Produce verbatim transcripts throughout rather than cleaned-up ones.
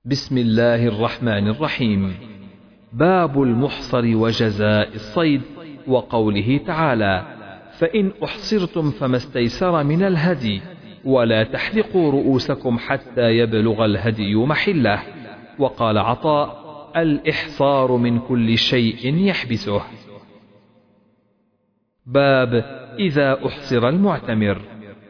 بسم الله الرحمن الرحيم. باب المحصر وجزاء الصيد، وقوله تعالى: فإن أحصرتم فما استيسر من الهدي ولا تحلقوا رؤوسكم حتى يبلغ الهدي محله. وقال عطاء: الإحصار من كل شيء يحبسه. باب إذا أحصر المعتمر.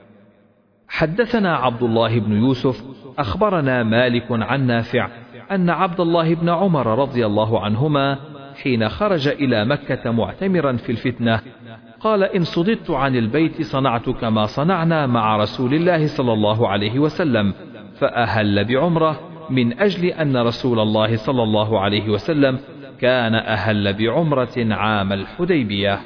حدثنا عبد الله بن يوسف أخبرنا مالك عن نافع أن عبد الله بن عمر رضي الله عنهما حين خرج إلى مكة معتمرا في الفتنة قال: إن صددت عن البيت صنعت كما صنعنا مع رسول الله صلى الله عليه وسلم، فأهل بعمرة من أجل أن رسول الله صلى الله عليه وسلم كان أهل بعمرة عام الحديبية.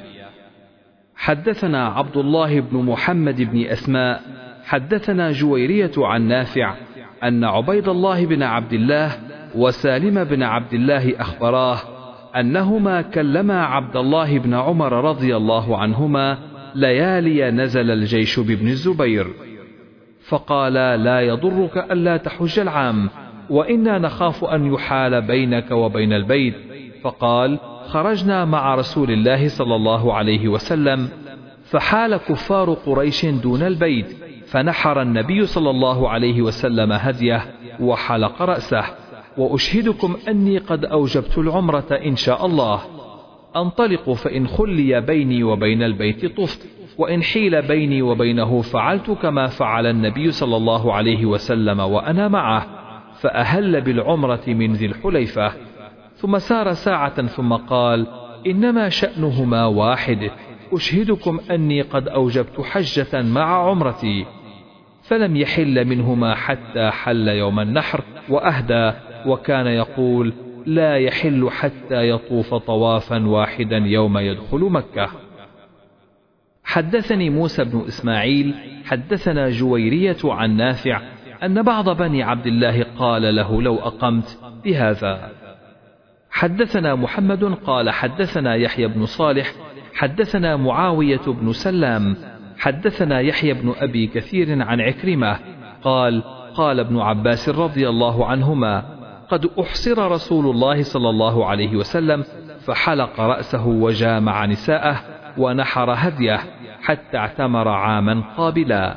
حدثنا عبد الله بن محمد بن أسماء حدثنا جويرية عن نافع أن عبيد الله بن عبد الله وسالم بن عبد الله أخبراه أنهما كلما عبد الله بن عمر رضي الله عنهما ليالي نزل الجيش بابن الزبير، فقال: لا يضرك ألا تحج العام، وإنا نخاف أن يحال بينك وبين البيت. فقال: خرجنا مع رسول الله صلى الله عليه وسلم فحال كفار قريش دون البيت، فنحر النبي صلى الله عليه وسلم هديه وحلق رأسه، وأشهدكم أني قد أوجبت العمرة إن شاء الله. أنطلق فإن خلي بيني وبين البيت طفت، وإن حيل بيني وبينه فعلت كما فعل النبي صلى الله عليه وسلم وأنا معه، فأهل بالعمرة من ذي الحليفة. ثم سار ساعة ثم قال: إنما شأنهما واحد، أشهدكم أني قد أوجبت حجة مع عمرتي. فلم يحل منهما حتى حل يوم النحر وأهدى، وكان يقول: لا يحل حتى يطوف طوافا واحدا يوم يدخل مكة. حدثني موسى بن إسماعيل حدثنا جويرية عن نافع أن بعض بني عبد الله قال له: لو أقمت بهذا. حدثنا محمد قال حدثنا يحيى بن صالح حدثنا معاوية بن سلام حدثنا يحيى بن أبي كثير عن عكرمة قال: قال ابن عباس رضي الله عنهما: قد أحصر رسول الله صلى الله عليه وسلم فحلق رأسه وجامع نساءه ونحر هديه حتى اعتمر عاما قابلا.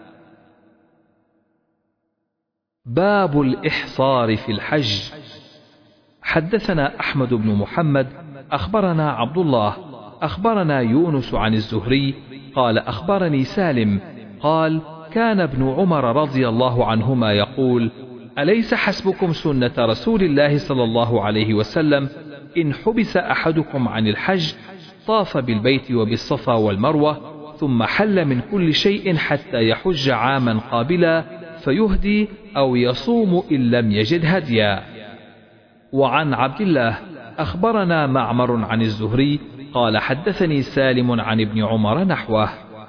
باب الإحصار في الحج. حدثنا أحمد بن محمد أخبرنا عبد الله أخبرنا يونس عن الزهري قال: أخبرني سالم قال: كان ابن عمر رضي الله عنهما يقول: أليس حسبكم سنة رسول الله صلى الله عليه وسلم إن حبس أحدكم عن الحج طاف بالبيت وبالصفا والمروة ثم حل من كل شيء حتى يحج عاما قابلا فيهدي أو يصوم إن لم يجد هديا. وعن عبد الله أخبرنا معمر عن الزهري قال: حدثني سالم عن ابن عمر نحوه.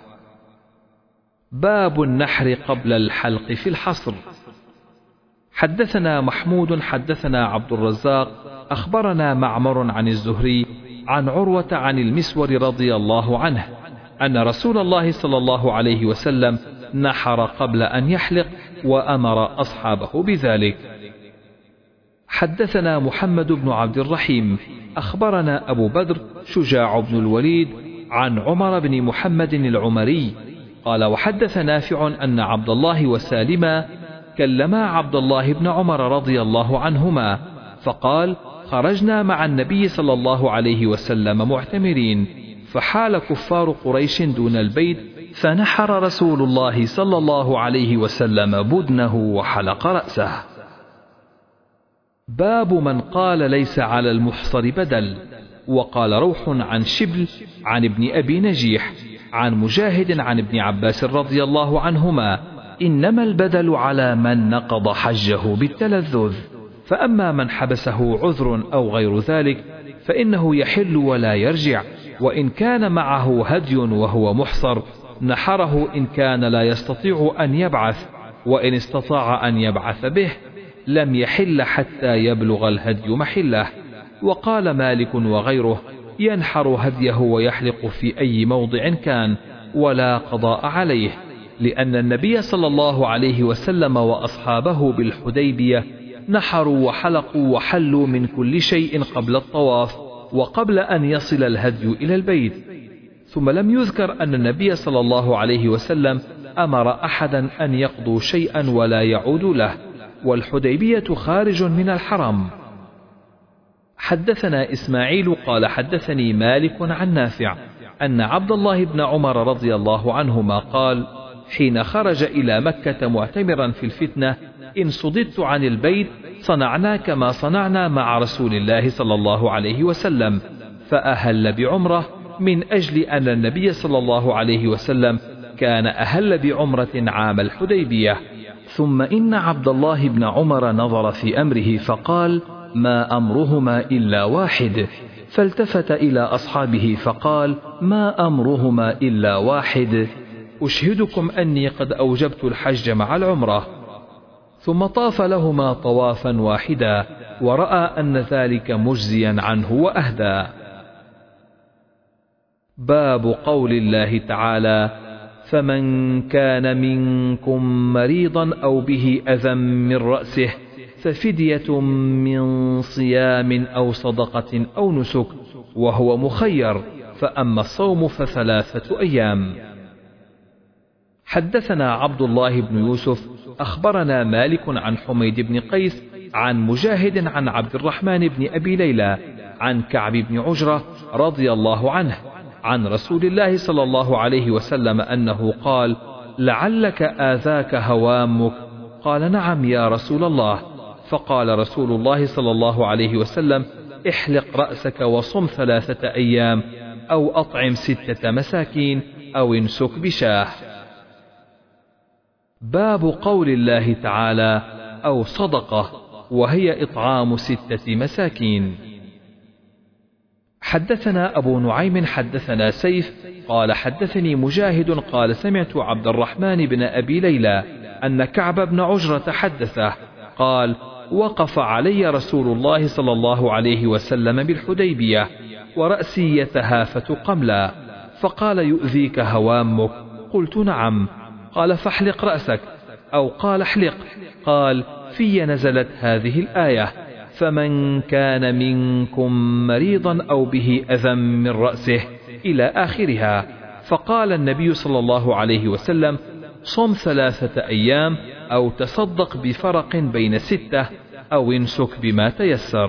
باب النحر قبل الحلق في الحصر. حدثنا محمود حدثنا عبد الرزاق أخبرنا معمر عن الزهري عن عروة عن المسور رضي الله عنه أن رسول الله صلى الله عليه وسلم نحر قبل أن يحلق وأمر أصحابه بذلك. حدثنا محمد بن عبد الرحيم أخبرنا أبو بدر شجاع بن الوليد عن عمر بن محمد العمري قال: وحدث نافع أن عبد الله وسالما كلما عبد الله بن عمر رضي الله عنهما فقال: خرجنا مع النبي صلى الله عليه وسلم معتمرين، فحال كفار قريش دون البيت، فنحر رسول الله صلى الله عليه وسلم بدنه وحلق رأسه. باب من قال ليس على المحصر بدل. وقال روح عن شبل عن ابن أبي نجيح عن مجاهد عن ابن عباس رضي الله عنهما: إنما البدل على من نقض حجه بالتلذذ، فأما من حبسه عذر أو غير ذلك فإنه يحل ولا يرجع، وإن كان معه هدي وهو محصر نحره إن كان لا يستطيع أن يبعث، وإن استطاع أن يبعث به لم يحل حتى يبلغ الهدي محله. وقال مالك وغيره: ينحر هديه ويحلق في أي موضع كان ولا قضاء عليه، لأن النبي صلى الله عليه وسلم وأصحابه بالحديبية نحروا وحلقوا وحلوا من كل شيء قبل الطواف وقبل أن يصل الهدي إلى البيت. ثم لم يذكر أن النبي صلى الله عليه وسلم أمر أحدا أن يقضوا شيئا ولا يعود له، والحديبية خارج من الحرم. حدثنا إسماعيل قال حدثني مالك عن نافع أن عبد الله بن عمر رضي الله عنهما قال: حين خرج إلى مكة معتمرا في الفتنة: إن صددت عن البيت صنعنا كما صنعنا مع رسول الله صلى الله عليه وسلم، فأهل بعمرة من أجل أن النبي صلى الله عليه وسلم كان أهل بعمرة عام الحديبية. ثم إن عبد الله بن عمر نظر في أمره فقال: ما أمرهما إلا واحد، فالتفت إلى أصحابه فقال: ما أمرهما إلا واحد، أشهدكم أني قد أوجبت الحج مع العمرة. ثم طاف لهما طوافا واحدا، ورأى أن ذلك مجزيا عنه وأهدى. باب قول الله تعالى: فمن كان منكم مريضا أو به أذى من رأسه ففدية من صيام أو صدقة أو نسك، وهو مخير، فأما الصوم فثلاثة أيام. حدثنا عبد الله بن يوسف أخبرنا مالك عن حميد بن قيس عن مجاهد عن عبد الرحمن بن أبي ليلى عن كعب بن عجرة رضي الله عنه عن رسول الله صلى الله عليه وسلم أنه قال: لعلك آذاك هوامك؟ قال: نعم يا رسول الله. فقال رسول الله صلى الله عليه وسلم: احلق رأسك وصم ثلاثة أيام، أو أطعم ستة مساكين، أو انسك بشاه. باب قول الله تعالى: أو صدقة، وهي إطعام ستة مساكين. حدثنا أبو نعيم حدثنا سيف قال حدثني مجاهد قال سمعت عبد الرحمن بن أبي ليلى أن كعب بن عجرة حدثه قال: وقف علي رسول الله صلى الله عليه وسلم بالحديبية ورأسي يتهافت قملا، فقال: يؤذيك هوامك؟ قلت: نعم. قال: فاحلق رأسك، أو قال: احلق. قال: في نزلت هذه الآية: فمن كان منكم مريضا أو به أذى من رأسه، إلى آخرها. فقال النبي صلى الله عليه وسلم: صم ثلاثة أيام، أو تصدق بفرق بين ستة، أو انسك بما تيسر.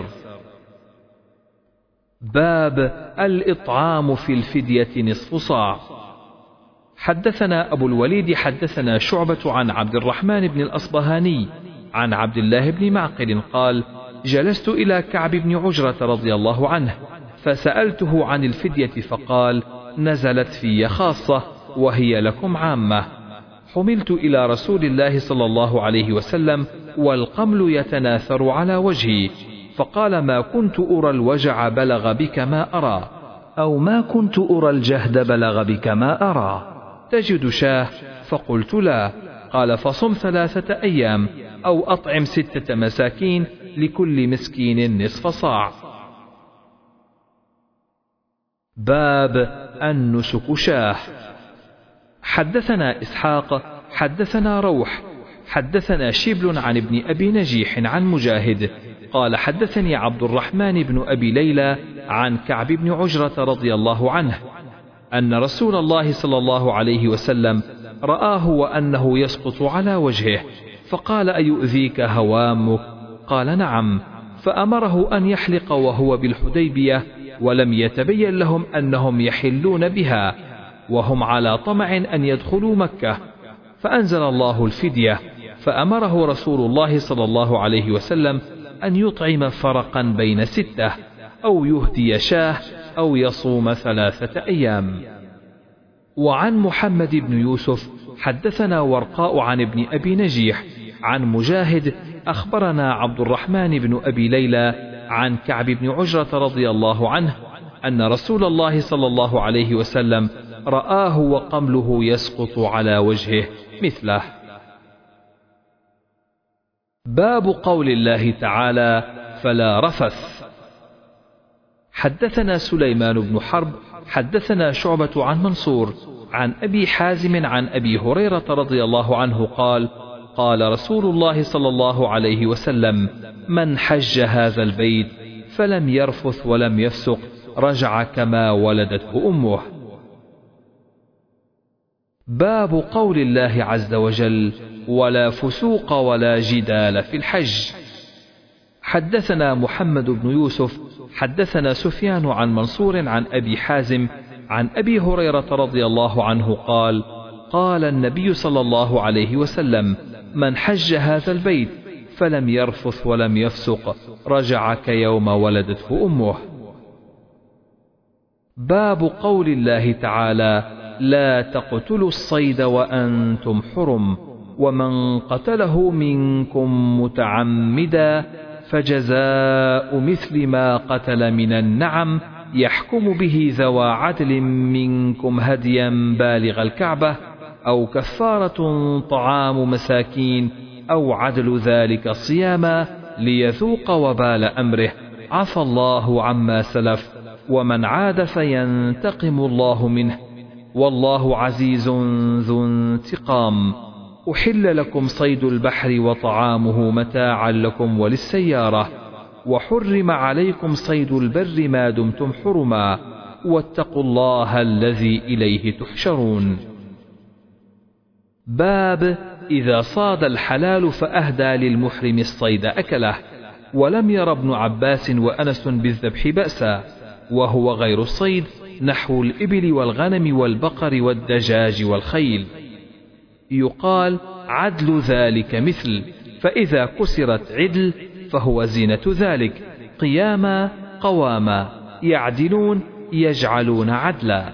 باب الإطعام في الفدية نصف صاع. حدثنا أبو الوليد حدثنا شعبة عن عبد الرحمن بن الأصبهاني عن عبد الله بن معقل قال: جلست إلى كعب بن عجرة رضي الله عنه فسألته عن الفدية فقال: نزلت في خاصة وهي لكم عامة. حملت إلى رسول الله صلى الله عليه وسلم والقمل يتناثر على وجهي، فقال: ما كنت أرى الوجع بلغ بك ما أرى، أو ما كنت أرى الجهد بلغ بك ما أرى، تجد شاه؟ فقلت: لا. قال: فصم ثلاثة أيام، أو أطعم ستة مساكين، لكل مسكين نصف صاع. باب النسك شاه. حدثنا إسحاق حدثنا روح حدثنا شبل عن ابن أبي نجيح عن مجاهد قال: حدثني عبد الرحمن بن أبي ليلى عن كعب بن عجرة رضي الله عنه أن رسول الله صلى الله عليه وسلم رآه وأنه يسقط على وجهه، فقال: أيؤذيك هوامك؟ قال: نعم. فأمره أن يحلق وهو بالحديبية، ولم يتبين لهم أنهم يحلون بها، وهم على طمع أن يدخلوا مكة. فأنزل الله الفدية، فأمره رسول الله صلى الله عليه وسلم أن يطعم فرقا بين ستة، أو يهدي شاه، أو يصوم ثلاثة أيام. وعن محمد بن يوسف حدثنا ورقاء عن ابن أبي نجيح عن مجاهد أخبرنا عبد الرحمن بن أبي ليلى عن كعب بن عجرة رضي الله عنه أن رسول الله صلى الله عليه وسلم رآه وقمله يسقط على وجهه مثله. باب قول الله تعالى: فلا رفث. حدثنا سليمان بن حرب حدثنا شعبة عن منصور عن أبي حازم عن أبي هريرة رضي الله عنه قال: قال رسول الله صلى الله عليه وسلم: من حج هذا البيت فلم يرفث ولم يفسق رجع كما ولدته أمه. باب قول الله عز وجل: ولا فسوق ولا جدال في الحج. حدثنا محمد بن يوسف حدثنا سفيان عن منصور عن أبي حازم عن أبي هريرة رضي الله عنه قال: قال النبي صلى الله عليه وسلم: من حج هذا البيت فلم يرفث ولم يفسق رجع كيوم ولدته أمه. باب قول الله تعالى: لا تقتلوا الصيد وأنتم حرم، ومن قتله منكم متعمدا فجزاء مثل ما قتل من النعم يحكم به ذوى عدل منكم هديا بالغ الكعبة أو كفارة طعام مساكين أو عدل ذلك صياما ليذوق وبال أمره، عفى الله عما سلف، ومن عاد فينتقم الله منه، والله عزيز ذو انتقام. أحل لكم صيد البحر وطعامه متاعا لكم وللسيارة، وحرم عليكم صيد البر ما دمتم حرما، واتقوا الله الذي إليه تحشرون. باب إذا صاد الحلال فأهدى للمحرم الصيد أكله، ولم ير ابن عباس وأنس بالذبح بأسا، وهو غير الصيد نحو الإبل والغنم والبقر والدجاج والخيل. يقال عدل ذلك مثل، فإذا كسرت عدل فهو زينة ذلك، قياما قواما، يعدلون يجعلون عدلا.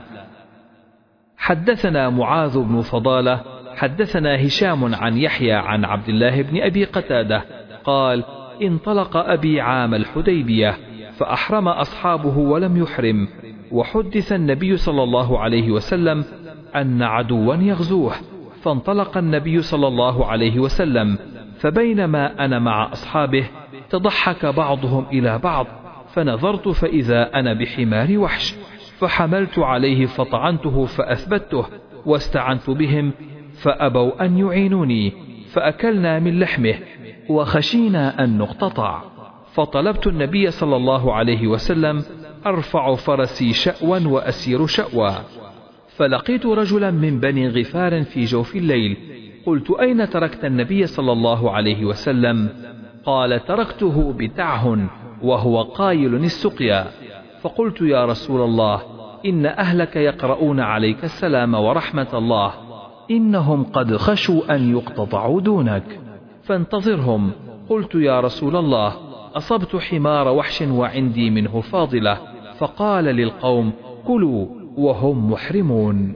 حدثنا معاذ بن فضالة حدثنا هشام عن يحيى عن عبد الله بن أبي قتادة قال: انطلق أبي عام الحديبية فأحرم أصحابه ولم يحرم، وحدث النبي صلى الله عليه وسلم أن عدوا يغزوه، فانطلق النبي صلى الله عليه وسلم، فبينما أنا مع أصحابه تضحك بعضهم إلى بعض، فنظرت فإذا أنا بحمار وحش، فحملت عليه فطعنته فأثبته، واستعنت بهم فأبوا أن يعينوني، فأكلنا من لحمه وخشينا أن نقتطع، فطلبت النبي صلى الله عليه وسلم أرفع فرسي شأوا وأسير شأوا، فلقيت رجلا من بني غفار في جوف الليل، قلت: أين تركت النبي صلى الله عليه وسلم؟ قال: تركته بتعه وهو قايل السقيا. فقلت: يا رسول الله، إن أهلك يقرؤون عليك السلام ورحمة الله، إنهم قد خشوا أن يقتطعوا دونك، فانتظرهم. قلت: يا رسول الله، أصبت حمار وحش وعندي منه فاضلة. فقال للقوم: كلوا وهم محرمون.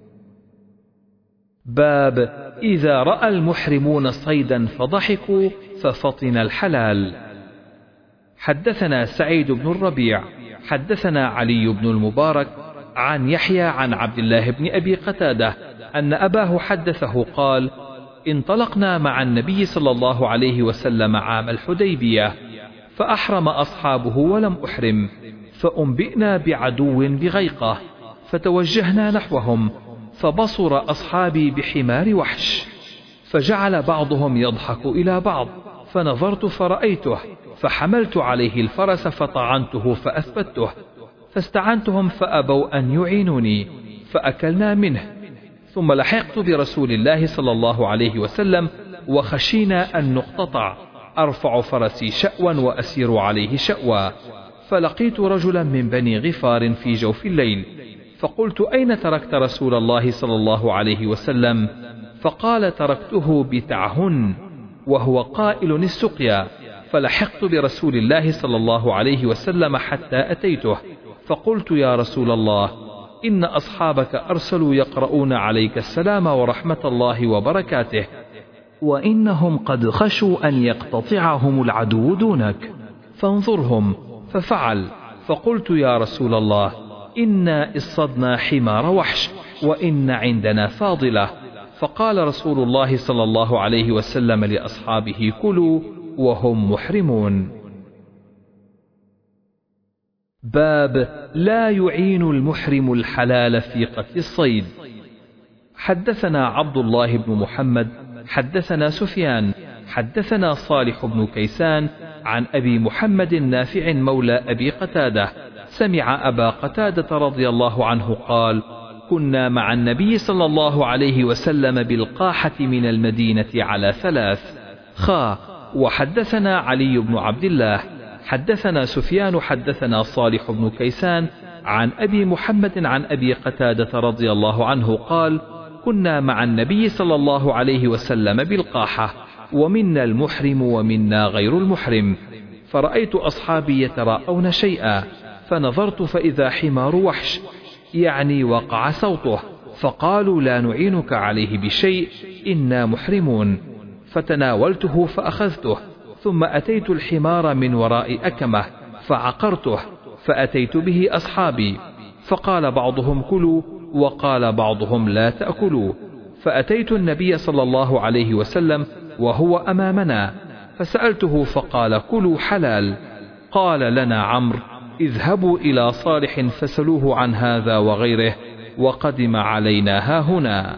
باب إذا رأى المحرمون صيدا فضحكوا ففطن الحلال. حدثنا سعيد بن الربيع حدثنا علي بن المبارك عن يحيى عن عبد الله بن أبي قتادة أن أباه حدثه قال: انطلقنا مع النبي صلى الله عليه وسلم عام الحديبية، فأحرم أصحابه ولم أحرم، فأنبئنا بعدو بغيقة، فتوجهنا نحوهم، فبصر أصحابي بحمار وحش، فجعل بعضهم يضحك إلى بعض، فنظرت فرأيته، فحملت عليه الفرس فطعنته فأثبته، فاستعنتهم فأبوا أن يعينوني، فأكلنا منه، ثم لحقت برسول الله صلى الله عليه وسلم، وخشينا أن نقتطع، أرفع فرسي شأوا وأسير عليه شأوا، فلقيت رجلا من بني غفار في جوف الليل، فقلت: أين تركت رسول الله صلى الله عليه وسلم؟ فقال: تركته بتعهن وهو قائل السقيا، فلحقت برسول الله صلى الله عليه وسلم حتى أتيته، فقلت: يا رسول الله، إن أصحابك أرسلوا يقرؤون عليك السلام ورحمة الله وبركاته، وإنهم قد خشوا أن يقتطعهم العدو دونك، فانظرهم. ففعل. فقلت: يا رسول الله، إنا اصطدنا حمار وحش، وإن عندنا فاضلة. فقال رسول الله صلى الله عليه وسلم لأصحابه: كلوا وهم محرمون. باب لا يعين المحرم الحلال في قتل الصيد. حدثنا عبد الله بن محمد حدثنا سفيان حدثنا صالح بن كيسان عن أبي محمد نافع مولى أبي قتادة سمع أبا قتادة رضي الله عنه قال: كنا مع النبي صلى الله عليه وسلم بالقاحة من المدينة على ثلاث. خا. وحدثنا علي بن عبد الله حدثنا سفيان حدثنا صالح بن كيسان عن أبي محمد عن أبي قتادة رضي الله عنه قال: كنا مع النبي صلى الله عليه وسلم بالقاحة، ومنا المحرم ومنا غير المحرم، فرأيت أصحابي يتراءون شيئا، فنظرت فإذا حمار وحش، يعني وقع صوته، فقالوا: لا نعينك عليه بشيء، إنا محرمون. فتناولته فأخذته، ثم أتيت الحمار من وراء أكمة فعقرته، فأتيت به أصحابي، فقال بعضهم: كلوا، وقال بعضهم: لا تأكلوا. فأتيت النبي صلى الله عليه وسلم وهو أمامنا، فسألته فقال: كلوا حلال. قال لنا عمرو: اذهبوا إلى صالح فسلوه عن هذا وغيره، وقدم علينا هاهنا.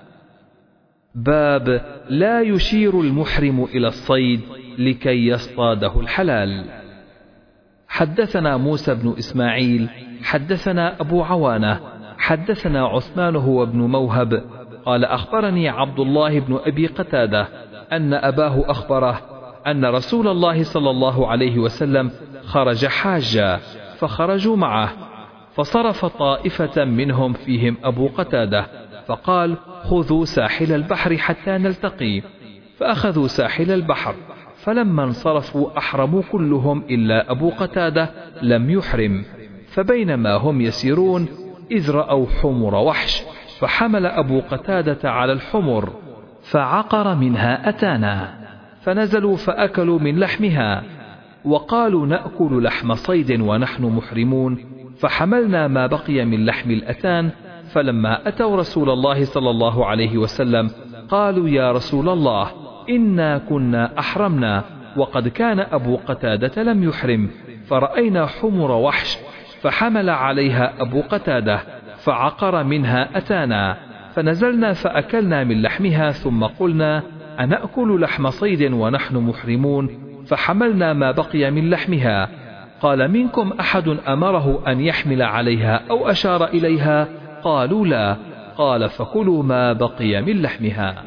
باب لا يشير المحرم إلى الصيد لكي يصطاده الحلال. حدثنا موسى بن إسماعيل حدثنا أبو عوانة حدثنا عثمان هو ابن موهب قال: أخبرني عبد الله بن أبي قتادة أن أباه أخبره أن رسول الله صلى الله عليه وسلم خرج حاجا، فخرجوا معه، فصرف طائفة منهم فيهم أبو قتادة، فقال: خذوا ساحل البحر حتى نلتقي. فأخذوا ساحل البحر، فلما انصرفوا أحرموا كلهم إلا أبو قتادة لم يحرم. فبينما هم يسيرون إذ رأوا حمر وحش، فحمل أبو قتادة على الحمر فعقر منها أتانا، فنزلوا فأكلوا من لحمها، وقالوا: نأكل لحم صيد ونحن محرمون، فحملنا ما بقي من لحم الأتان. فلما أتوا رسول الله صلى الله عليه وسلم قالوا: يا رسول الله، إنا كنا أحرمنا، وقد كان أبو قتادة لم يحرم، فرأينا حمر وحش، فحمل عليها أبو قتادة فعقر منها أتانا، فنزلنا فأكلنا من لحمها، ثم قلنا: أنأكل لحم صيد ونحن محرمون، فحملنا ما بقي من لحمها. قال: منكم أحد أمره أن يحمل عليها أو أشار إليها؟ قالوا: لا. قال: فكلوا ما بقي من لحمها.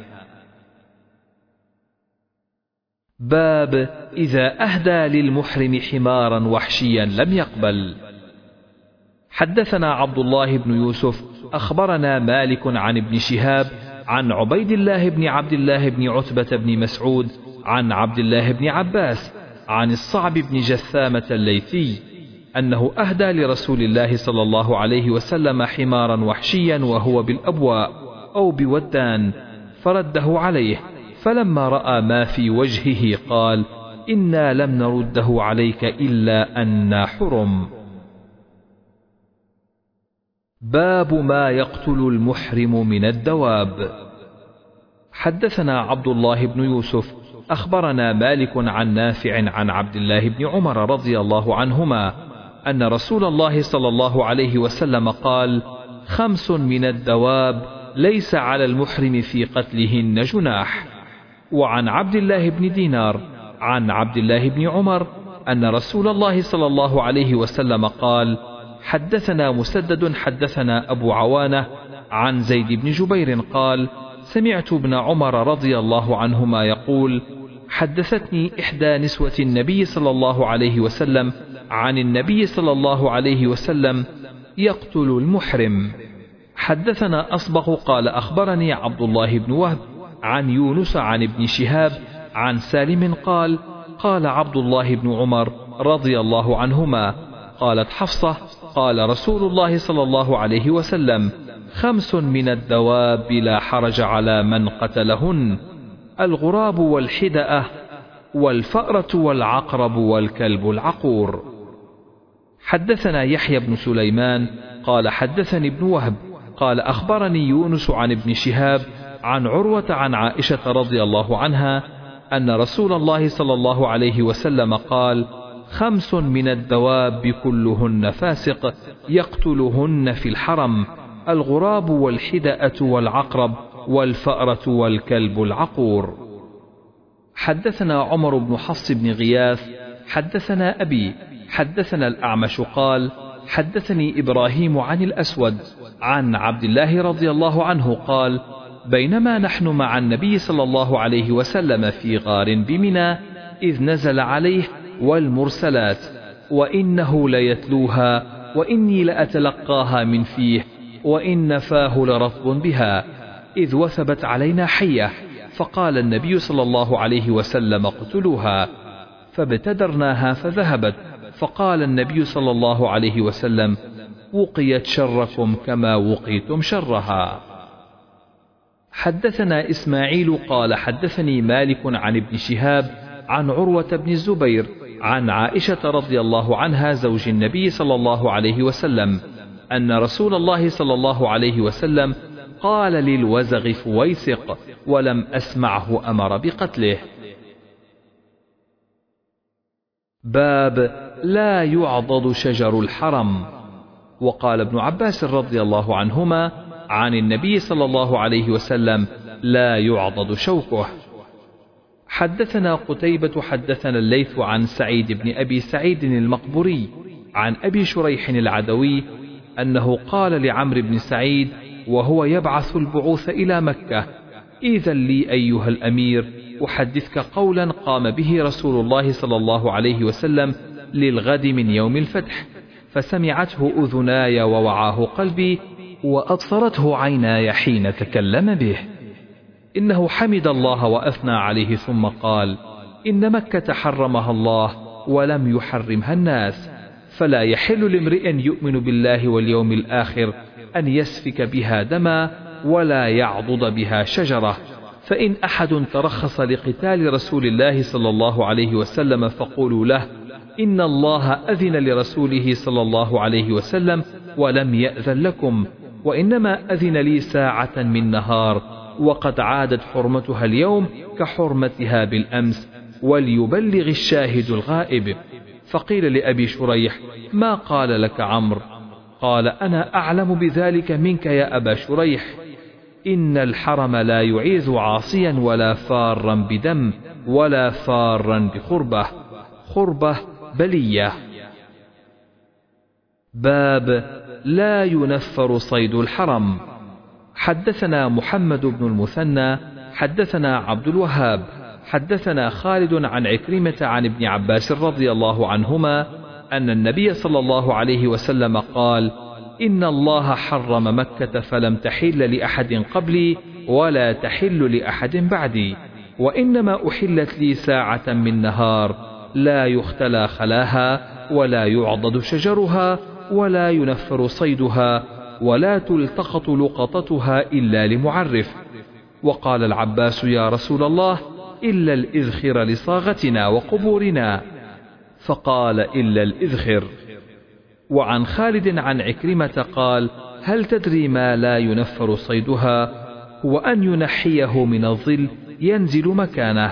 باب إذا أهدى للمحرم حمارا وحشيا لم يقبل. حدثنا عبد الله بن يوسف أخبرنا مالك عن ابن شهاب عن عبيد الله بن عبد الله بن عتبة بن مسعود عن عبد الله بن عباس عن الصعب بن جثامة الليثي أنه أهدى لرسول الله صلى الله عليه وسلم حمارا وحشيا وهو بالأبواء أو بودان، فرده عليه، فلما رأى ما في وجهه قال: إنا لم نرده عليك إلا أننا حرم. باب ما يقتل المحرم من الدواب. حدثنا عبد الله بن يوسف أخبرنا مالك عن نافع عن عبد الله بن عمر رضي الله عنهما أن رسول الله صلى الله عليه وسلم قال: خمس من الدواب ليس على المحرم في قتلهن جناح. وعن عبد الله بن دينار عن عبد الله بن عمر أن رسول الله صلى الله عليه وسلم قال: حدثنا مسدد حدثنا أبو عوانة عن زيد بن جبير قال: سمعت ابن عمر رضي الله عنهما يقول: حدثتني إحدى نسوة النبي صلى الله عليه وسلم عن النبي صلى الله عليه وسلم يقتل المحرم. حدثنا أصبغ قال: أخبرني عبد الله بن وهب عن يونس عن ابن شهاب عن سالم قال: قال عبد الله بن عمر رضي الله عنهما: قالت حفصة: قال رسول الله صلى الله عليه وسلم: خمس من الدواب لا حرج على من قتلهن: الغراب والحدأة والفأرة والعقرب والكلب العقور. حدثنا يحيى بن سليمان قال: حدثني ابن وهب قال: أخبرني يونس عن ابن شهاب عن عروة عن عائشة رضي الله عنها أن رسول الله صلى الله عليه وسلم قال: خمس من الدواب كلهن فاسق يقتلهن في الحرم: الغراب والحدأة والعقرب والفأرة والكلب العقور. حدثنا عمر بن حفص بن غياث حدثنا أبي حدثنا الأعمش قال حدثني إبراهيم عن الأسود عن عبد الله رضي الله عنه قال بينما نحن مع النبي صلى الله عليه وسلم في غار بمنى إذ نزل عليه والمرسلات وإنه ليتلوها وإني لأتلقاها من فيه وإن فاه لرطب بها إذ وثبت علينا حية فقال النبي صلى الله عليه وسلم اقتلوها فابتدرناها فذهبت فقال النبي صلى الله عليه وسلم وقيت شركم كما وقيتم شرها. حدثنا إسماعيل قال حدثني مالك عن ابن شهاب عن عروة بن الزبير عن عائشة رضي الله عنها زوج النبي صلى الله عليه وسلم أن رسول الله صلى الله عليه وسلم قال للوزغ فويسق ولم أسمعه أمر بقتله. باب لا يعضد شجر الحرم. وقال ابن عباس رضي الله عنهما عن النبي صلى الله عليه وسلم لا يعضد شوكه. حدثنا قتيبة حدثنا الليث عن سعيد بن أبي سعيد المقبوري عن أبي شريح العدوي أنه قال لعمرو بن سعيد وهو يبعث البعوث إلى مكة إذن لي أيها الأمير أحدثك قولا قام به رسول الله صلى الله عليه وسلم للغد من يوم الفتح فسمعته أذناي ووعاه قلبي وأبصرته عيناي حين تكلم به. إنه حمد الله وأثنى عليه ثم قال إن مكة حرمها الله ولم يحرمها الناس فلا يحل لامرئ يؤمن بالله واليوم الآخر أن يسفك بها دما ولا يعضد بها شجرة. فإن أحد ترخص لقتال رسول الله صلى الله عليه وسلم فقولوا له إن الله أذن لرسوله صلى الله عليه وسلم ولم يأذن لكم وإنما أذن لي ساعة من نهار وقد عادت حرمتها اليوم كحرمتها بالأمس وليبلغ الشاهد الغائب. فقيل لأبي شريح ما قال لك عمرو؟ قال أنا أعلم بذلك منك يا أبا شريح. إن الحرم لا يعيذ عاصيا ولا فارا بدم ولا فارا بخربة خربة بلية. باب لا ينفر صيد الحرم. حدثنا محمد بن المثنى حدثنا عبد الوهاب حدثنا خالد عن عكرمة عن ابن عباس رضي الله عنهما أن النبي صلى الله عليه وسلم قال إن الله حرم مكة فلم تحل لأحد قبلي ولا تحل لأحد بعدي وإنما أحلت لي ساعة من نهار لا يختلى خلاها ولا يعضد شجرها ولا ينفر صيدها ولا تلتقط لقطتها إلا لمعرف. وقال العباس يا رسول الله إلا الإذخر لصاغتنا وقبورنا فقال إلا الإذخر. وعن خالد عن عكرمة قال هل تدري ما لا ينفر صيدها؟ هو أن ينحيه من الظل ينزل مكانه.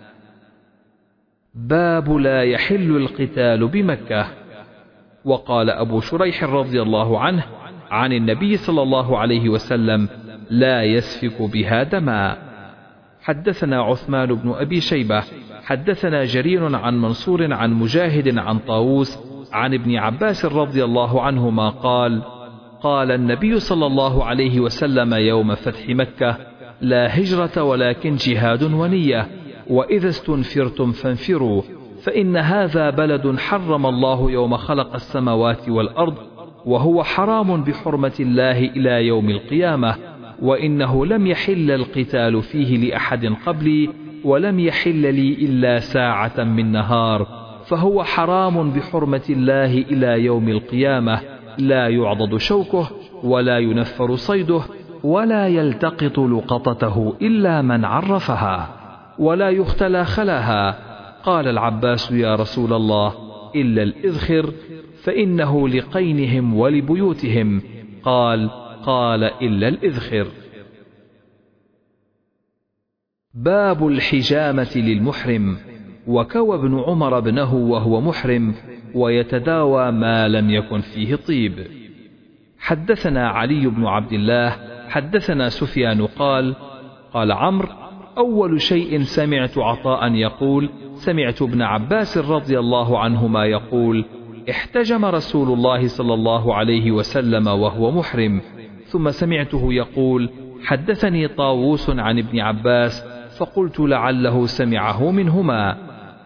باب لا يحل القتال بمكة. وقال أبو شريح رضي الله عنه عن النبي صلى الله عليه وسلم لا يسفك بها دما. حدثنا عثمان بن أبي شيبة حدثنا جرير عن منصور عن مجاهد عن طاووس عن ابن عباس رضي الله عنهما قال قال النبي صلى الله عليه وسلم يوم فتح مكة لا هجرة ولكن جهاد ونية وإذا استنفرتم فانفروا فإن هذا بلد حرم الله يوم خلق السماوات والأرض وهو حرام بحرمة الله إلى يوم القيامة وإنه لم يحل القتال فيه لأحد قبلي ولم يحل لي إلا ساعة من نهار فهو حرام بحرمة الله إلى يوم القيامة لا يعضد شوكه ولا ينفر صيده ولا يلتقط لقطته إلا من عرفها ولا يختلى خلاها. قال العباس يا رسول الله إلا الإذخر فإنه لقينهم ولبيوتهم. قال قال إلا الإذخر. باب الحجامة للمحرم. وكوى ابن عمر ابنه وهو محرم ويتداوى ما لم يكن فيه طيب. حدثنا علي بن عبد الله حدثنا سفيان قال قال عمرو أول شيء سمعت عطاء يقول سمعت ابن عباس رضي الله عنهما يقول احتجم رسول الله صلى الله عليه وسلم وهو محرم. ثم سمعته يقول حدثني طاووس عن ابن عباس فقلت لعله سمعه منهما.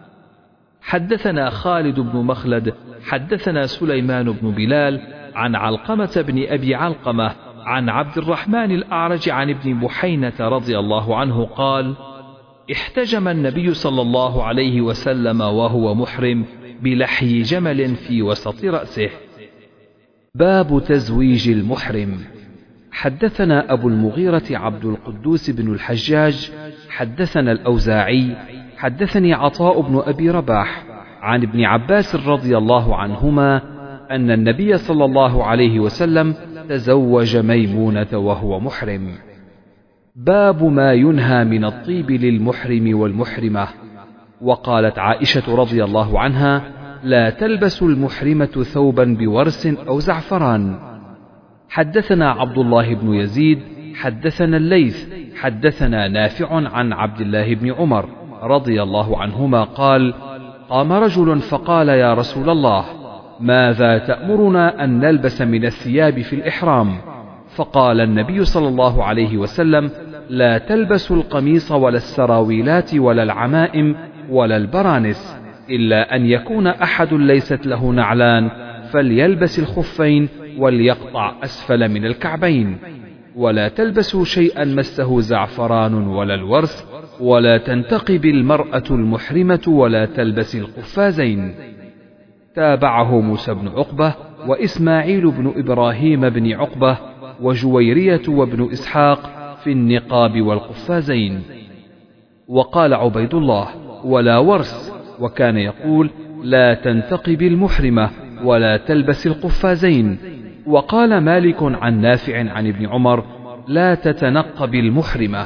حدثنا خالد بن مخلد حدثنا سليمان بن بلال عن علقمة بن أبي علقمة عن عبد الرحمن الأعرج عن ابن بحينة رضي الله عنه قال احتجم النبي صلى الله عليه وسلم وهو محرم بلحي جمل في وسط رأسه. باب تزويج المحرم. حدثنا أبو المغيرة عبد القدوس بن الحجاج حدثنا الأوزاعي حدثني عطاء بن أبي رباح عن ابن عباس رضي الله عنهما أن النبي صلى الله عليه وسلم تزوج ميمونة وهو محرم. باب ما ينهى من الطيب للمحرم والمحرمة. وقالت عائشة رضي الله عنها لا تلبس المحرمة ثوبا بورس أو زعفران. حدثنا عبد الله بن يزيد حدثنا الليث حدثنا نافع عن عبد الله بن عمر رضي الله عنهما قال قام رجل فقال يا رسول الله ماذا تأمرنا أن نلبس من الثياب في الإحرام؟ فقال النبي صلى الله عليه وسلم لا تلبسوا القميص ولا السراويلات ولا العمائم ولا البرانس إلا أن يكون أحد ليست له نعلان فليلبس الخفين وليقطع أسفل من الكعبين. ولا تلبسوا شيئا مسه زعفران ولا الورس ولا تنتقب المرأة المحرمة ولا تلبس القفازين. تابعه موسى بن عقبة وإسماعيل بن إبراهيم بن عقبة وجويرية وابن إسحاق في النقاب والقفازين. وقال عبيد الله ولا ورس، وكان يقول لا تنتقب المحرمة ولا تلبس القفازين. وقال مالك عن نافع عن ابن عمر لا تتنقب المحرمة.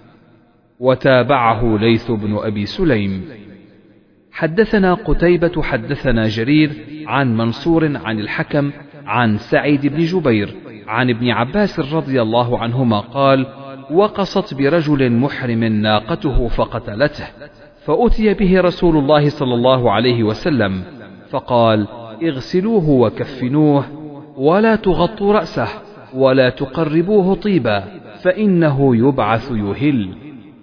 وتابعه ليث بن أبي سليم. حدثنا قتيبة حدثنا جرير عن منصور عن الحكم عن سعيد بن جبير عن ابن عباس رضي الله عنهما قال وقصت برجل محرم ناقته فقتلته، فأتي به رسول الله صلى الله عليه وسلم فقال اغسلوه وكفنوه ولا تغطوا رأسه ولا تقربوه طيبا فإنه يبعث يهل.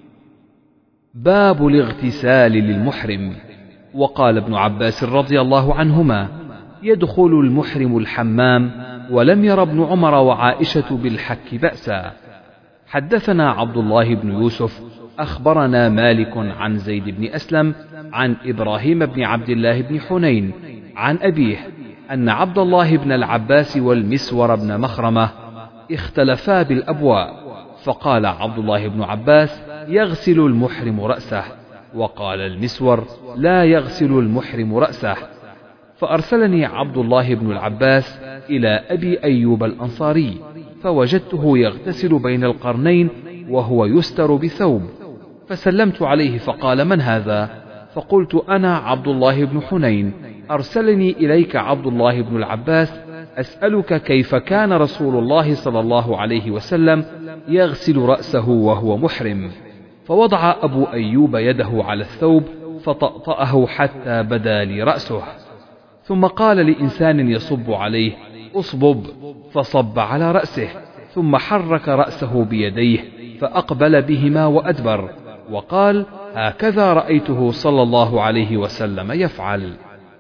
باب الاغتسال للمحرم. وقال ابن عباس رضي الله عنهما يدخل المحرم الحمام ولم ير ابن عمر وعائشة بالحك بأسا. حدثنا عبد الله بن يوسف أخبرنا مالك عن زيد بن أسلم عن إبراهيم بن عبد الله بن حنين عن أبيه أن عبد الله بن العباس والمسور بن مخرمة اختلفا بالأبواء، فقال عبد الله بن عباس يغسل المحرم رأسه، وقال المسور لا يغسل المحرم رأسه. فأرسلني عبد الله بن العباس إلى أبي أيوب الأنصاري فوجدته يغتسل بين القرنين وهو يستر بثوب، فسلمت عليه فقال من هذا؟ فقلت أنا عبد الله بن حنين، أرسلني إليك عبد الله بن العباس أسألك كيف كان رسول الله صلى الله عليه وسلم يغسل رأسه وهو محرم. فوضع أبو أيوب يده على الثوب فطأطأه حتى بدا لي رأسه، ثم قال لإنسان يصب عليه أصبب، فصب على رأسه، ثم حرك رأسه بيديه فأقبل بهما وأدبر، وقال هكذا رأيته صلى الله عليه وسلم يفعل.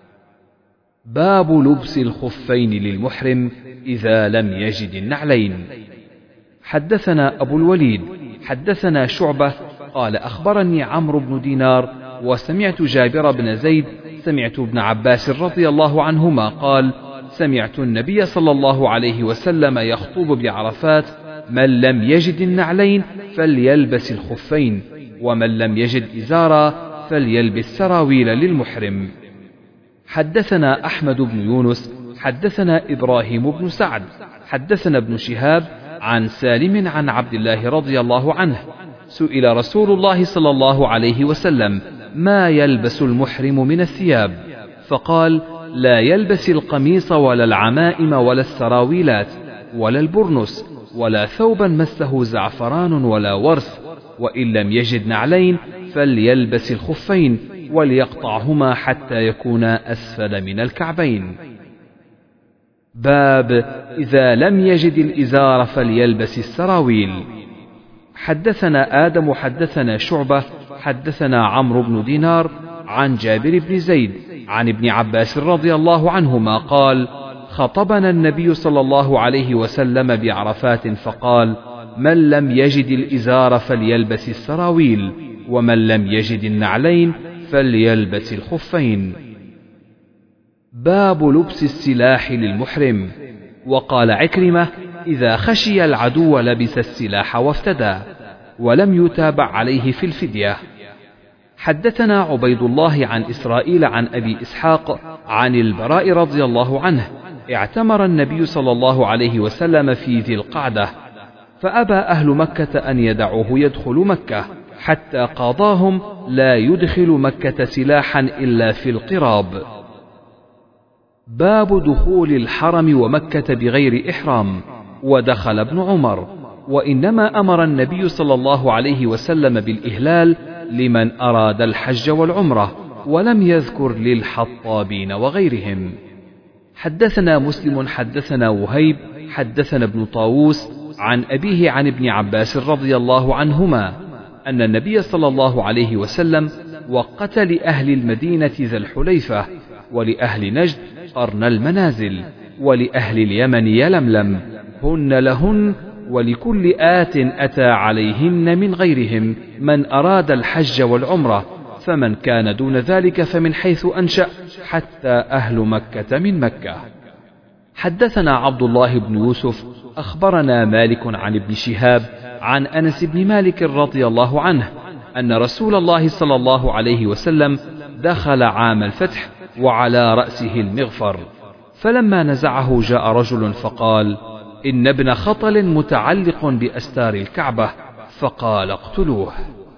باب لبس الخفين للمحرم إذا لم يجد النعلين. حدثنا أبو الوليد حدثنا شعبة قال أخبرني عمرو بن دينار وسمعت جابر بن زيد سمعت ابن عباس رضي الله عنهما قال سمعت النبي صلى الله عليه وسلم يخطب بعرفات من لم يجد النعلين فليلبس الخفين، ومن لم يجد إزارا فليلبس سراويل للمحرم. حدثنا أحمد بن يونس حدثنا إبراهيم بن سعد حدثنا ابن شهاب عن سالم عن عبد الله رضي الله عنه سئل رسول الله صلى الله عليه وسلم ما يلبس المحرم من الثياب؟ فقال لا يلبس القميص ولا العمائم ولا السراويلات ولا البرنس، ولا ثوبا مسه زعفران ولا ورس، وإن لم يجد نعلين فليلبس الخفين وليقطعهما حتى يكونا أسفل من الكعبين. باب إذا لم يجد الإزار فليلبس السراويل. حدثنا آدم حدثنا شعبة حدثنا عمرو بن دينار عن جابر بن زيد عن ابن عباس رضي الله عنهما قال: خطبنا النبي صلى الله عليه وسلم بعرفات فقال: من لم يجد الإزار فليلبس السراويل، ومن لم يجد النعلين فليلبس الخفين. باب لبس السلاح للمحرم. وقال عكرمة: إذا خشي العدو لبس السلاح وافتدى، ولم يتابع عليه في الفدية. حدثنا عبيد الله عن إسرائيل عن أبي إسحاق عن البراء رضي الله عنه: اعتمر النبي صلى الله عليه وسلم في ذي القعدة، فأبى أهل مكة أن يدعوه يدخل مكة حتى قاضاهم لا يدخل مكة سلاحا إلا في القراب. باب دخول الحرم ومكة بغير إحرام. ودخل ابن عمر، وإنما أمر النبي صلى الله عليه وسلم بالإهلال لمن أراد الحج والعمرة، ولم يذكر للحطابين وغيرهم. حدثنا مسلم حدثنا وهيب حدثنا ابن طاووس عن أبيه عن ابن عباس رضي الله عنهما أن النبي صلى الله عليه وسلم وقت لأهل المدينة ذا الحليفة، ولأهل نجد قرن المنازل، ولأهل اليمن يلملم، هن لهن، ولكل آت أتى عليهن من غيرهم من أراد الحج والعمرة، فمن كان دون ذلك فمن حيث أنشأ حتى أهل مكة من مكة. حدثنا عبد الله بن يوسف أخبرنا مالك عن ابن شهاب عن أنس بن مالك رضي الله عنه أن رسول الله صلى الله عليه وسلم دخل عام الفتح وعلى رأسه المغفر، فلما نزعه جاء رجل فقال: إن ابن خطل متعلق بأستار الكعبة، فقال: اقتلوه.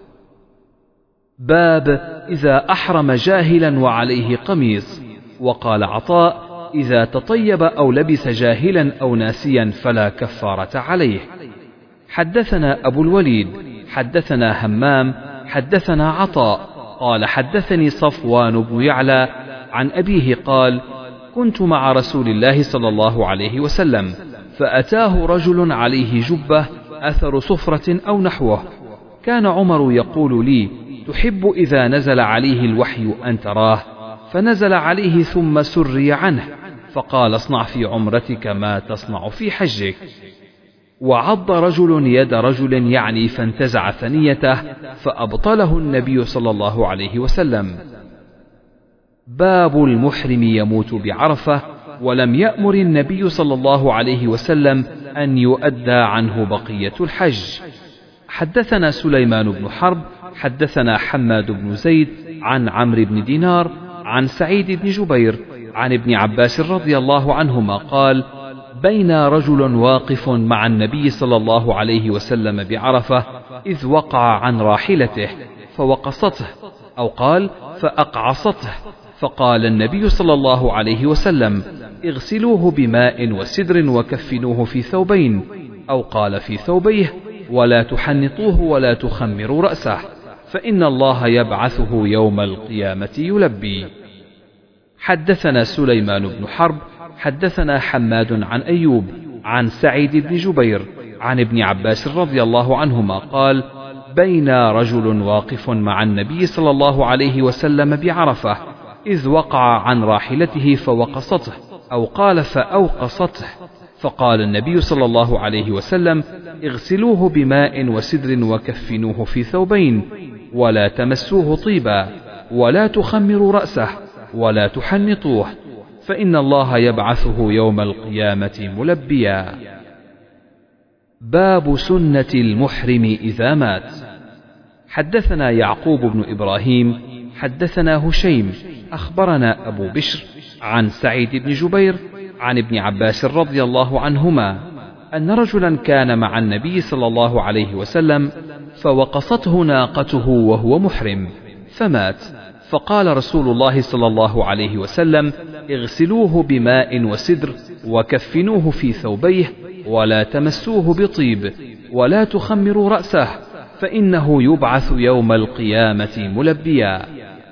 باب إذا أحرم جاهلا وعليه قميص. وقال عطاء: إذا تطيب أو لبس جاهلا أو ناسيا فلا كفارة عليه. حدثنا أبو الوليد حدثنا همام حدثنا عطاء قال: حدثني صفوان بن يعلى عن أبيه قال: كنت مع رسول الله صلى الله عليه وسلم، فأتاه رجل عليه جبة أثر صفرة أو نحوه، كان عمر يقول لي: تحب إذا نزل عليه الوحي أن تراه؟ فنزل عليه ثم سري عنه، فقال: اصنع في عمرتك ما تصنع في حجك. وعض رجل يد رجل يعني فانتزع ثنيته، فأبطله النبي صلى الله عليه وسلم. باب المحرم يموت بعرفة، ولم يأمر النبي صلى الله عليه وسلم أن يؤدى عنه بقية الحج. حدثنا سليمان بن حرب حدثنا حماد بن زيد عن عمرو بن دينار عن سعيد بن جبير عن ابن عباس رضي الله عنهما قال: بين رجل واقف مع النبي صلى الله عليه وسلم بعرفة إذ وقع عن راحلته فوقصته، أو قال فأقعصته، فقال النبي صلى الله عليه وسلم: اغسلوه بماء وسدر وكفنوه في ثوبين، أو قال في ثوبيه، ولا تحنطوه ولا تخمروا رأسه، فإن الله يبعثه يوم القيامة يلبي. حدثنا سليمان بن حرب حدثنا حماد عن أيوب عن سعيد بن جبير عن ابن عباس رضي الله عنهما قال: بين رجل واقف مع النبي صلى الله عليه وسلم بعرفة إذ وقع عن راحلته فوقصته، أو قال فأوقصته، فقال النبي صلى الله عليه وسلم: اغسلوه بماء وسدر وكفنوه في ثوبين، ولا تمسوه طيبا، ولا تخمروا رأسه، ولا تحنطوه، فإن الله يبعثه يوم القيامة ملبيا. باب سنة المحرم إذا مات. حدثنا يعقوب بن إبراهيم حدثنا هشيم أخبرنا أبو بشر عن سعيد بن جبير عن ابن عباس رضي الله عنهما أن رجلا كان مع النبي صلى الله عليه وسلم فوقصته ناقته وهو محرم فمات، فقال رسول الله صلى الله عليه وسلم: اغسلوه بماء وسدر وكفنوه في ثوبيه، ولا تمسوه بطيب ولا تخمروا رأسه فإنه يبعث يوم القيامة ملبيا.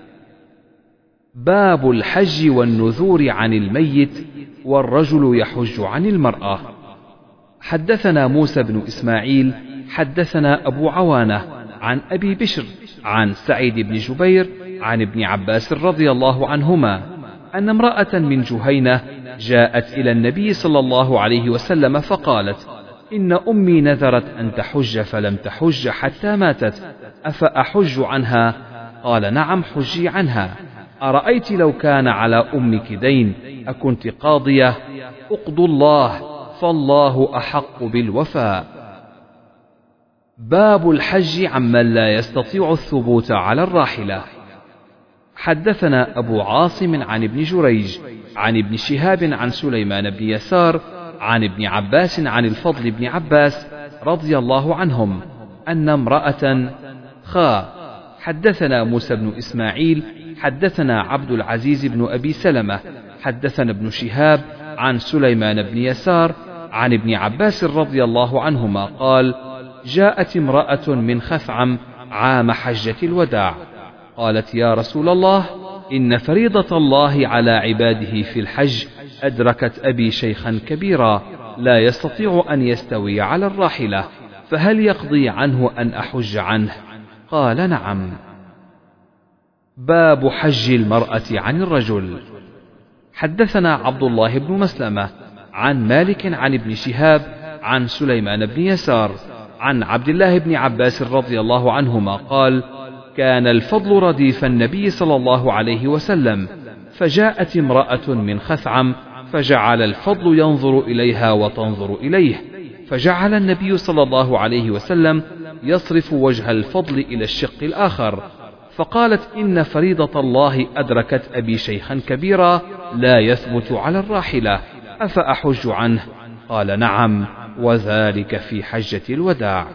باب الحج والنذور عن الميت والرجل يحج عن المرأة. حدثنا موسى بن إسماعيل حدثنا أبو عوانة عن أبي بشر عن سعيد بن جبير عن ابن عباس رضي الله عنهما أن امرأة من جهينة جاءت إلى النبي صلى الله عليه وسلم فقالت: إن أمي نذرت أن تحج فلم تحج حتى ماتت، أفأحج عنها؟ قال: نعم، حجي عنها. أرأيت لو كان على أمك دين أكنت قاضية؟ اقضوا الله، فالله أحق بالوفاء. باب الحج عمن لا يستطيع الثبوت على الراحلة. حدثنا أبو عاصم عن ابن جريج عن ابن شهاب عن سليمان بن يسار عن ابن عباس عن الفضل بن عباس رضي الله عنهم أن امرأة خا. حدثنا موسى بن إسماعيل حدثنا عبد العزيز بن أبي سلمة حدثنا ابن شهاب عن سليمان بن يسار عن ابن عباس رضي الله عنهما قال: جاءت امرأة من خثعم عام حجة الوداع، قالت: يا رسول الله، إن فريضة الله على عباده في الحج أدركت أبي شيخا كبيرا لا يستطيع أن يستوي على الراحلة، فهل يقضي عنه أن أحج عنه؟ قال: نعم. باب حج المرأة عن الرجل. حدثنا عبد الله بن مسلمة عن مالك عن ابن شهاب عن سليمان بن يسار عن عبد الله بن عباس رضي الله عنهما قال: كان الفضل رديف النبي صلى الله عليه وسلم، فجاءت امرأة من خثعم فجعل الفضل ينظر إليها وتنظر إليه، فجعل النبي صلى الله عليه وسلم يصرف وجه الفضل إلى الشق الآخر، فقالت: إن فريضة الله أدركت أبي شيخا كبيرا لا يثبت على الراحلة، أفأحج عنه؟ قال: نعم، وذلك في حجة الوداع.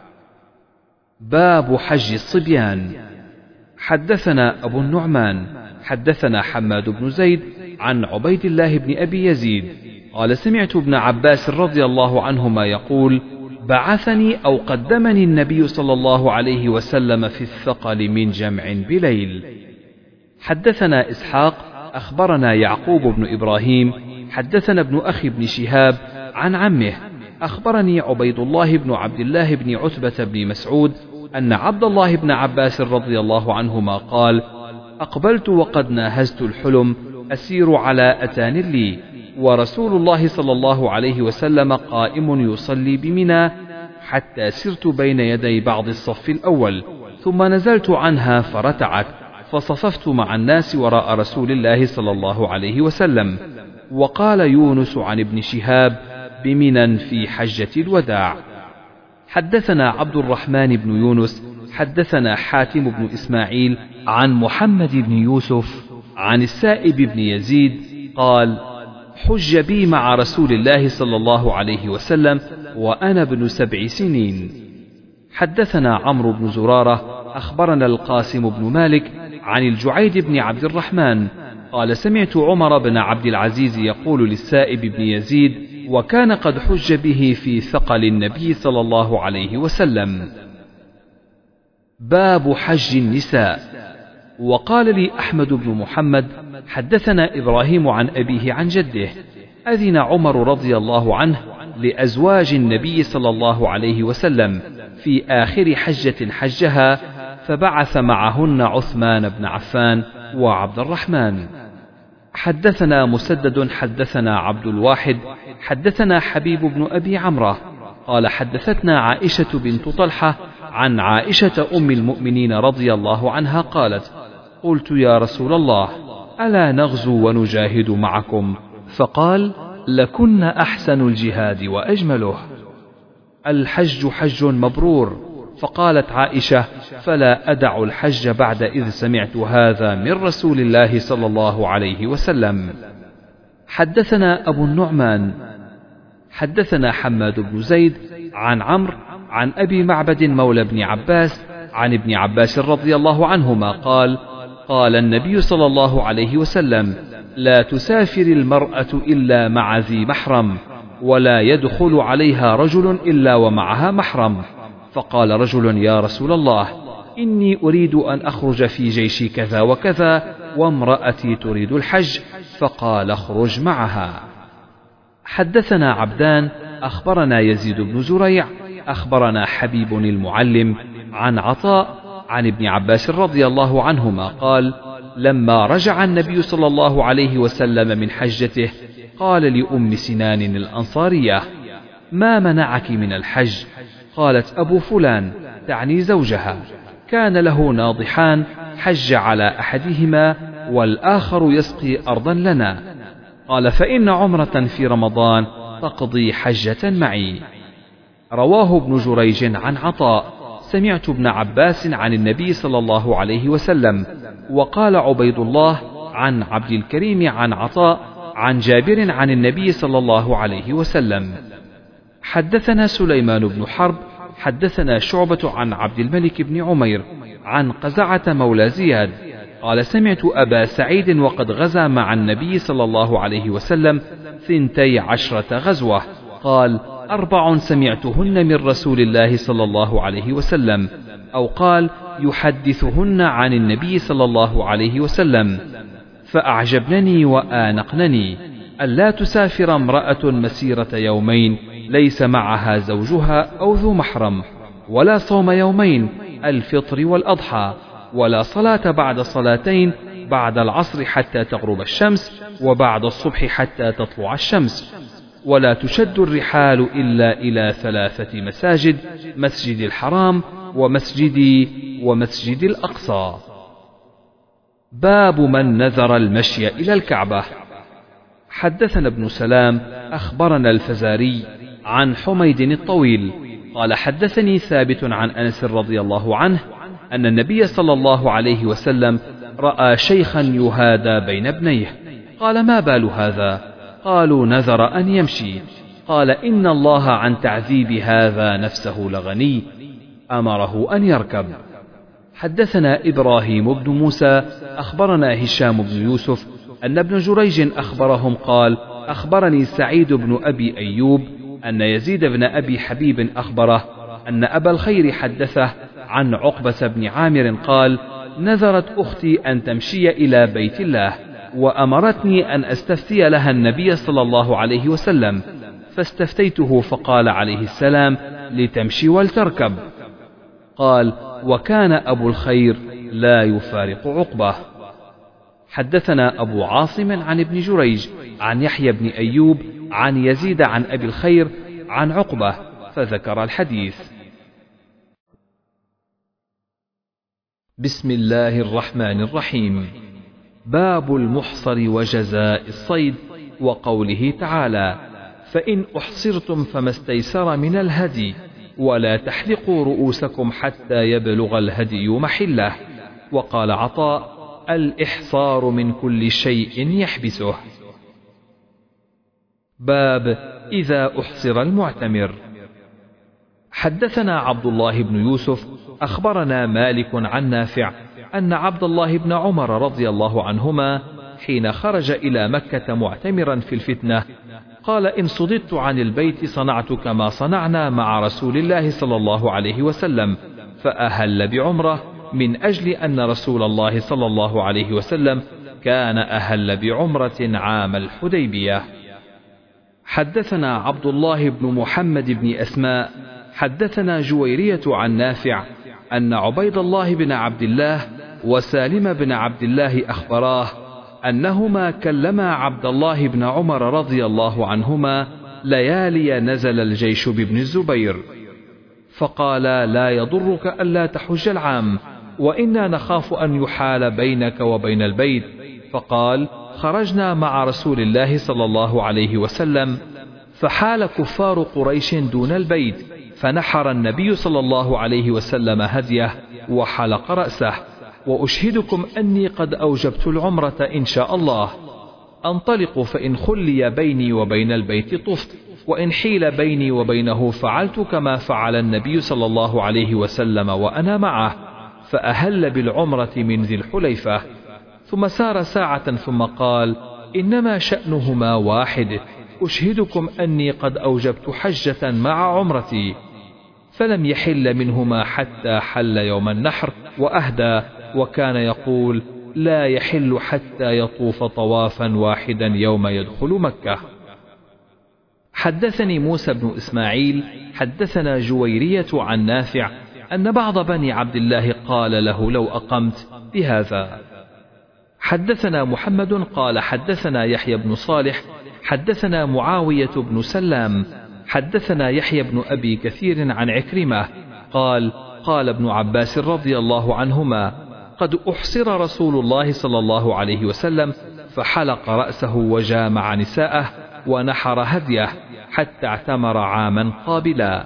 باب حج الصبيان. حدثنا أبو النعمان حدثنا حماد بن زيد عن عبيد الله بن أبي يزيد قال: سمعت ابن عباس رضي الله عنهما يقول: بعثني أو قدمني النبي صلى الله عليه وسلم في الثقل من جمع بليل. حدثنا إسحاق أخبرنا يعقوب بن إبراهيم حدثنا ابن أخي بن شهاب عن عمه أخبرني عبيد الله بن عبد الله بن عتبة بن مسعود أن عبد الله بن عباس رضي الله عنهما قال: أقبلت وقد ناهزت الحلم أسير على أتان لي، ورسول الله صلى الله عليه وسلم قائم يصلي بمنى، حتى سرت بين يدي بعض الصف الأول، ثم نزلت عنها فرتعت، فصففت مع الناس وراء رسول الله صلى الله عليه وسلم. وقال يونس عن ابن شهاب: بمنى في حجة الوداع. حدثنا عبد الرحمن بن يونس حدثنا حاتم بن إسماعيل عن محمد بن يوسف عن السائب بن يزيد قال: حج بي مع رسول الله صلى الله عليه وسلم وأنا ابن سبع سنين. حدثنا عمرو بن زرارة أخبرنا القاسم بن مالك عن الجعيد بن عبد الرحمن قال: سمعت عمر بن عبد العزيز يقول للسائب بن يزيد وكان قد حج به في ثقل النبي صلى الله عليه وسلم: باب حج النساء. وقال لي أحمد بن محمد حدثنا إبراهيم عن أبيه عن جده: أذن عمر رضي الله عنه لأزواج النبي صلى الله عليه وسلم في آخر حجة حجها، فبعث معهن عثمان بن عفان وعبد الرحمن. حدثنا مسدد حدثنا عبد الواحد حدثنا حبيب بن أبي عمرة قال: حدثتنا عائشة بنت طلحة عن عائشة أم المؤمنين رضي الله عنها قالت: قلت يا رسول الله، ألا نغزو ونجاهد معكم؟ فقال: لكن أحسن الجهاد وأجمله. الحج حج مبرور. فقالت عائشة: فلا أدع الحج بعد إذ سمعت هذا من رسول الله صلى الله عليه وسلم. حدثنا أبو النعمان حدثنا حماد بن زيد عن عمرو عن أبي معبد مولى بن عباس عن ابن عباس رضي الله عنهما قال: قال النبي صلى الله عليه وسلم: لا تسافر المرأة إلا مع ذي محرم، ولا يدخل عليها رجل إلا ومعها محرم. فقال رجل: يا رسول الله، إني أريد أن أخرج في جيش كذا وكذا وامرأتي تريد الحج. فقال: اخرج معها. حدثنا عبدان أخبرنا يزيد بن زريع أخبرنا حبيب المعلم عن عطاء عن ابن عباس رضي الله عنهما قال: لما رجع النبي صلى الله عليه وسلم من حجته قال لأم سنان الأنصارية: ما منعك من الحج؟ قالت: أبو فلان، تعني زوجها، كان له ناضحان، حج على أحدهما والآخر يسقي أرضا لنا. قال: فإن عمرة في رمضان تقضي حجة معي. رواه ابن جريج عن عطاء: سمعت ابن عباس عن النبي صلى الله عليه وسلم. وقال عبيد الله عن عبد الكريم عن عطاء عن جابر عن النبي صلى الله عليه وسلم. حدثنا سليمان بن حرب حدثنا شعبة عن عبد الملك بن عمير عن قزعة مولى زياد قال: سمعت أبا سعيد وقد غزا مع النبي صلى الله عليه وسلم ثنتي عشرة غزوة، قال: أربع سمعتهن من رسول الله صلى الله عليه وسلم، أو قال: يحدثهن عن النبي صلى الله عليه وسلم، فأعجبنني وآنقنني: ألا تسافر امرأة مسيرة يومين ليس معها زوجها أو ذو محرم، ولا صوم يومين الفطر والأضحى، ولا صلاة بعد صلاتين، بعد العصر حتى تغرب الشمس، وبعد الصبح حتى تطلع الشمس، ولا تشد الرحال إلا إلى ثلاثة مساجد: مسجد الحرام ومسجدي ومسجد الأقصى. باب من نذر المشي إلى الكعبة. حدثنا ابن سلام أخبرنا الفزاري عن حميد الطويل قال: حدثني ثابت عن أنس رضي الله عنه أن النبي صلى الله عليه وسلم رأى شيخا يهادى بين ابنيه. قال: ما بال هذا؟ قالوا: نذر أن يمشي. قال: إن الله عن تعذيب هذا نفسه لغني، أمره أن يركب. حدثنا إبراهيم بن موسى أخبرنا هشام بن يوسف أن ابن جريج أخبرهم قال: أخبرني سعيد بن أبي أيوب أن يزيد بن أبي حبيب أخبره أن أبا الخير حدثه عن عقبة بن عامر قال: نذرت أختي أن تمشي إلى بيت الله، وأمرتني أن أستفتي لها النبي صلى الله عليه وسلم، فاستفتيته فقال عليه السلام: لتمشي ولتركب. قال: وكان أبو الخير لا يفارق عقبة. حدثنا أبو عاصم عن ابن جريج عن يحيى بن أيوب عن يزيد عن أبي الخير عن عقبة فذكر الحديث. بسم الله الرحمن الرحيم. باب المحصر وجزاء الصيد، وقوله تعالى: فإن أحصرتم فما استيسر من الهدي، ولا تحلقوا رؤوسكم حتى يبلغ الهدي محله. وقال عطاء: الإحصار من كل شيء يحبسه. باب إذا أحصر المعتمر. حدثنا عبد الله بن يوسف أخبرنا مالك عن نافع أن عبد الله بن عمر رضي الله عنهما حين خرج إلى مكة معتمرا في الفتنة قال: إن صددت عن البيت صنعت كما صنعنا مع رسول الله صلى الله عليه وسلم، فأهل بعمرة، من أجل أن رسول الله صلى الله عليه وسلم كان أهل بعمرة عام الحديبية. حدثنا عبد الله بن محمد بن أسماء حدثنا جويرية عن نافع أن عبيد الله بن عبد الله وسالم بن عبد الله أخبراه أنهما كلما عبد الله بن عمر رضي الله عنهما ليالي نزل الجيش بابن الزبير، فقال: لا يضرك ألا تحج العام، وإنا نخاف أن يحال بينك وبين البيت. فقال: خرجنا مع رسول الله صلى الله عليه وسلم، فحال كفار قريش دون البيت، فنحر النبي صلى الله عليه وسلم هديه وحلق رأسه. وأشهدكم أني قد أوجبت العمرة إن شاء الله. أنطلق فإن خلي بيني وبين البيت طفت، وإن حيل بيني وبينه فعلت كما فعل النبي صلى الله عليه وسلم وأنا معه، فأهل بالعمرة من ذي الحليفة. ثم سار ساعة ثم قال: إنما شأنهما واحد، أشهدكم أني قد أوجبت حجة مع عمرتي. فلم يحل منهما حتى حل يوم النحر وأهدى، وكان يقول لا يحل حتى يطوف طوافا واحدا يوم يدخل مكة. حدثني موسى بن إسماعيل حدثنا جويرية عن نافع أن بعض بني عبد الله قال له لو أقمت بهذا. حدثنا محمد قال حدثنا يحيى بن صالح حدثنا معاوية بن سلام حدثنا يحيى بن أبي كثير عن عكرمة قال قال ابن عباس رضي الله عنهما قد أحصر رسول الله صلى الله عليه وسلم فحلق رأسه وجامع نساءه ونحر هديه حتى اعتمر عاما قابلا.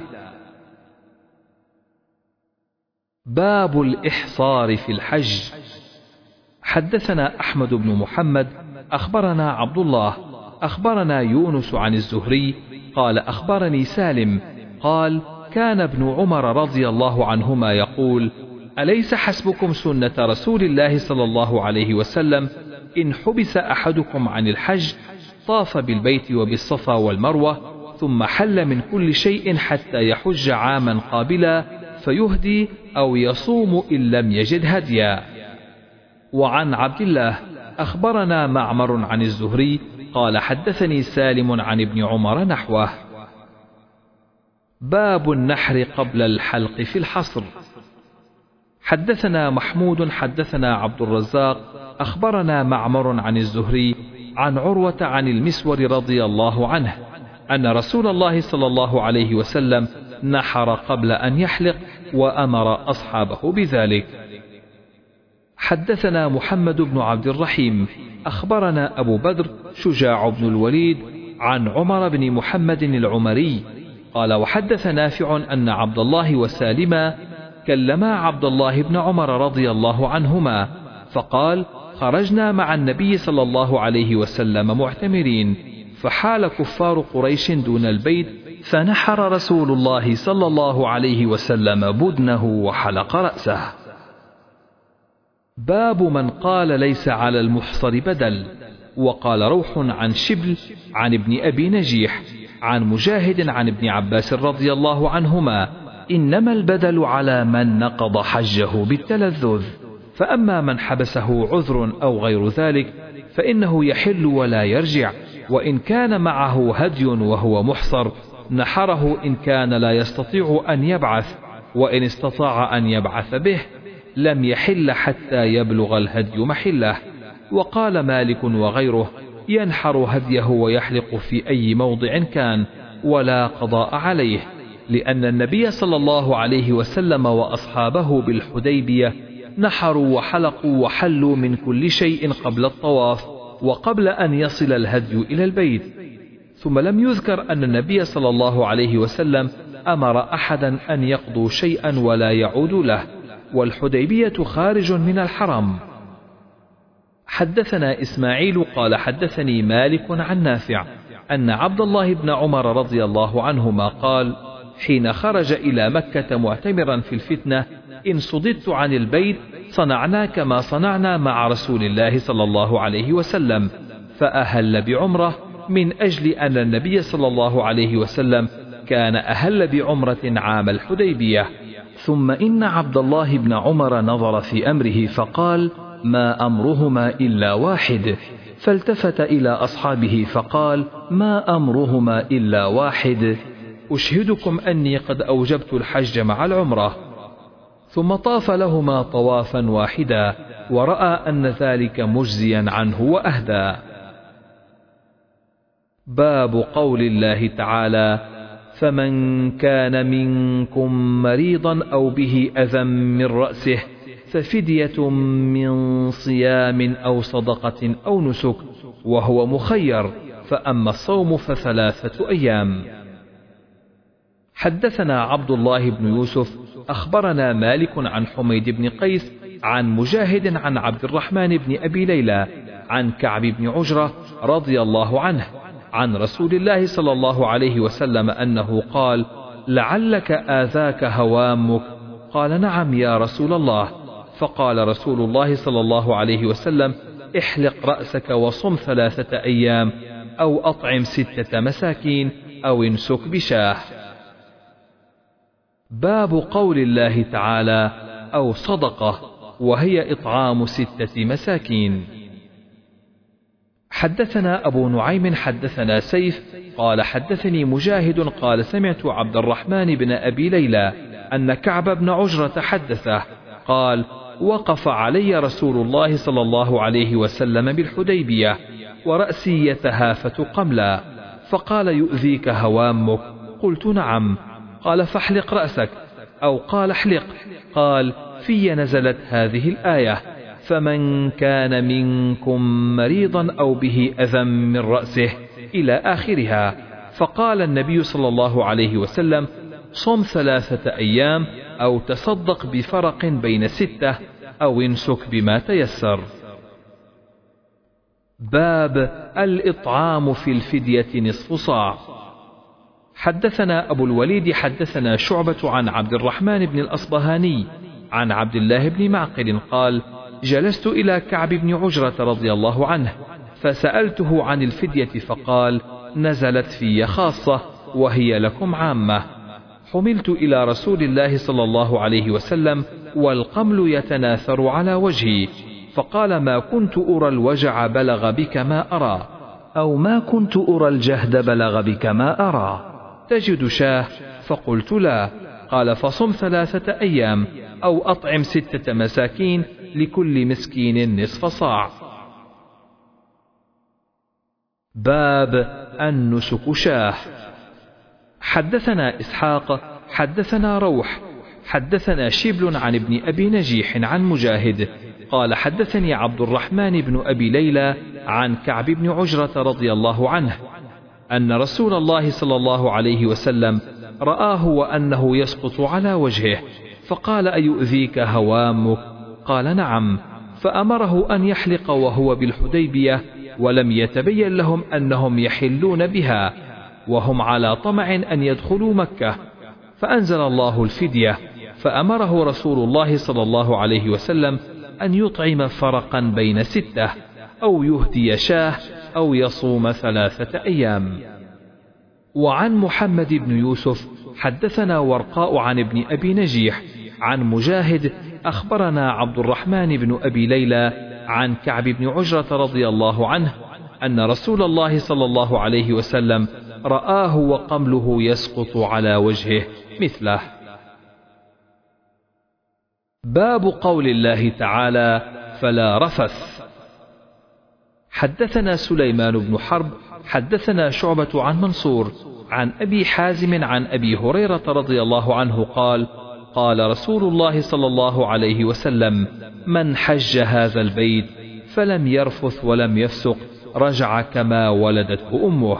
باب الإحصار في الحج. حدثنا أحمد بن محمد أخبرنا عبد الله أخبرنا يونس عن الزهري قال أخبرني سالم قال كان ابن عمر رضي الله عنهما يقول أليس حسبكم سنة رسول الله صلى الله عليه وسلم إن حبس أحدكم عن الحج طاف بالبيت وبالصفا والمروة ثم حل من كل شيء حتى يحج عاما قابلا فيهدي أو يصوم إن لم يجد هديا. وعن عبد الله أخبرنا معمر عن الزهري قال حدثني سالم عن ابن عمر نحوه. باب النحر قبل الحلق في الحصر. حدثنا محمود حدثنا عبد الرزاق أخبرنا معمر عن الزهري عن عروة عن المسور رضي الله عنه أن رسول الله صلى الله عليه وسلم نحر قبل أن يحلق وأمر أصحابه بذلك. حدثنا محمد بن عبد الرحيم أخبرنا أبو بدر شجاع بن الوليد عن عمر بن محمد العمري قال وحدث نافع أن عبد الله وسالما كلما عبد الله بن عمر رضي الله عنهما فقال خرجنا مع النبي صلى الله عليه وسلم معتمرين فحال كفار قريش دون البيت فنحر رسول الله صلى الله عليه وسلم بدنه وحلق رأسه. باب من قال ليس على المحصر بدل. وقال روح عن شبل عن ابن أبي نجيح عن مجاهد عن ابن عباس رضي الله عنهما إنما البدل على من نقض حجه بالتلذذ، فأما من حبسه عذر أو غير ذلك فإنه يحل ولا يرجع، وإن كان معه هدي وهو محصر نحره إن كان لا يستطيع أن يبعث، وإن استطاع أن يبعث به لم يحل حتى يبلغ الهدي محله. وقال مالك وغيره ينحر هديه ويحلق في أي موضع كان ولا قضاء عليه، لأن النبي صلى الله عليه وسلم وأصحابه بالحديبية نحروا وحلقوا وحلوا من كل شيء قبل الطواف وقبل أن يصل الهدي إلى البيت. ثم لم يذكر أن النبي صلى الله عليه وسلم أمر أحدا أن يقضوا شيئا ولا يعود له، والحديبية خارج من الحرم. حدثنا إسماعيل قال حدثني مالك عن نافع أن عبد الله بن عمر رضي الله عنهما قال حين خرج إلى مكة معتمرا في الفتنة إن صددت عن البيت صنعنا كما صنعنا مع رسول الله صلى الله عليه وسلم، فأهل بعمرة من أجل أن النبي صلى الله عليه وسلم كان أهل بعمرة عام الحديبية. ثم إن عبد الله بن عمر نظر في أمره فقال ما أمرهما إلا واحد، فالتفت إلى أصحابه فقال ما أمرهما إلا واحد، أشهدكم أني قد أوجبت الحج مع العمرة. ثم طاف لهما طوافا واحدا ورأى أن ذلك مجزيا عنه وأهدى. باب قول الله تعالى فمن كان منكم مريضا أو به أذى من رأسه ففدية من صيام أو صدقة أو نسك، وهو مخير، فأما الصوم فثلاثة أيام. حدثنا عبد الله بن يوسف أخبرنا مالك عن حميد بن قيس عن مجاهد عن عبد الرحمن بن أبي ليلى عن كعب بن عجرة رضي الله عنه عن رسول الله صلى الله عليه وسلم أنه قال لعلك آذاك هوامك؟ قال نعم يا رسول الله. فقال رسول الله صلى الله عليه وسلم احلق رأسك وصم ثلاثة أيام أو أطعم ستة مساكين أو انسك بشاه. باب قول الله تعالى أو صدقة، وهي إطعام ستة مساكين. حدثنا أبو نعيم حدثنا سيف قال حدثني مجاهد قال سمعت عبد الرحمن بن أبي ليلى أن كعب بن عجرة حدثه قال وقف علي رسول الله صلى الله عليه وسلم بالحديبية ورأسي يتهافت قملا، فقال يؤذيك هوامك؟ قلت نعم. قال فاحلق رأسك، أو قال احلق. قال في نزلت هذه الآية فمن كان منكم مريضا أو به أذى من رأسه إلى آخرها. فقال النبي صلى الله عليه وسلم صم ثلاثة أيام أو تصدق بفرق بين ستة أو انسك بما تيسر. باب الإطعام في الفدية نصف صاع. حدثنا أبو الوليد حدثنا شعبة عن عبد الرحمن بن الأصبهاني عن عبد الله بن معقل قال جلست إلى كعب بن عجرة رضي الله عنه فسألته عن الفدية فقال نزلت في خاصة وهي لكم عامة. حملت إلى رسول الله صلى الله عليه وسلم والقمل يتناثر على وجهي، فقال ما كنت أرى الوجع بلغ بك ما أرى، أو ما كنت أرى الجهد بلغ بك ما أرى، تجد شاه؟ فقلت لا. قال فصم ثلاثة أيام أو أطعم ستة مساكين لكل مسكين نصف صاع. باب النسك شاه. حدثنا إسحاق حدثنا روح حدثنا شبل عن ابن أبي نجيح عن مجاهد قال حدثني عبد الرحمن بن أبي ليلى عن كعب بن عجرة رضي الله عنه أن رسول الله صلى الله عليه وسلم رآه وأنه يسقط على وجهه، فقال أيؤذيك هوامك؟ قال نعم. فأمره أن يحلق وهو بالحديبية، ولم يتبين لهم أنهم يحلون بها وهم على طمع أن يدخلوا مكة، فأنزل الله الفدية، فأمره رسول الله صلى الله عليه وسلم أن يطعم فرقا بين ستة أو يهدي شاه أو يصوم ثلاثة أيام. وعن محمد بن يوسف حدثنا ورقاء عن ابن أبي نجيح عن مجاهد أخبرنا عبد الرحمن بن أبي ليلى عن كعب بن عجرة رضي الله عنه أن رسول الله صلى الله عليه وسلم رآه وقمله يسقط على وجهه مثله. باب قول الله تعالى فلا رفث. حدثنا سليمان بن حرب حدثنا شعبة عن منصور عن أبي حازم عن أبي هريرة رضي الله عنه قال قال رسول الله صلى الله عليه وسلم من حج هذا البيت فلم يرفث ولم يفسق رجع كما ولدته أمه.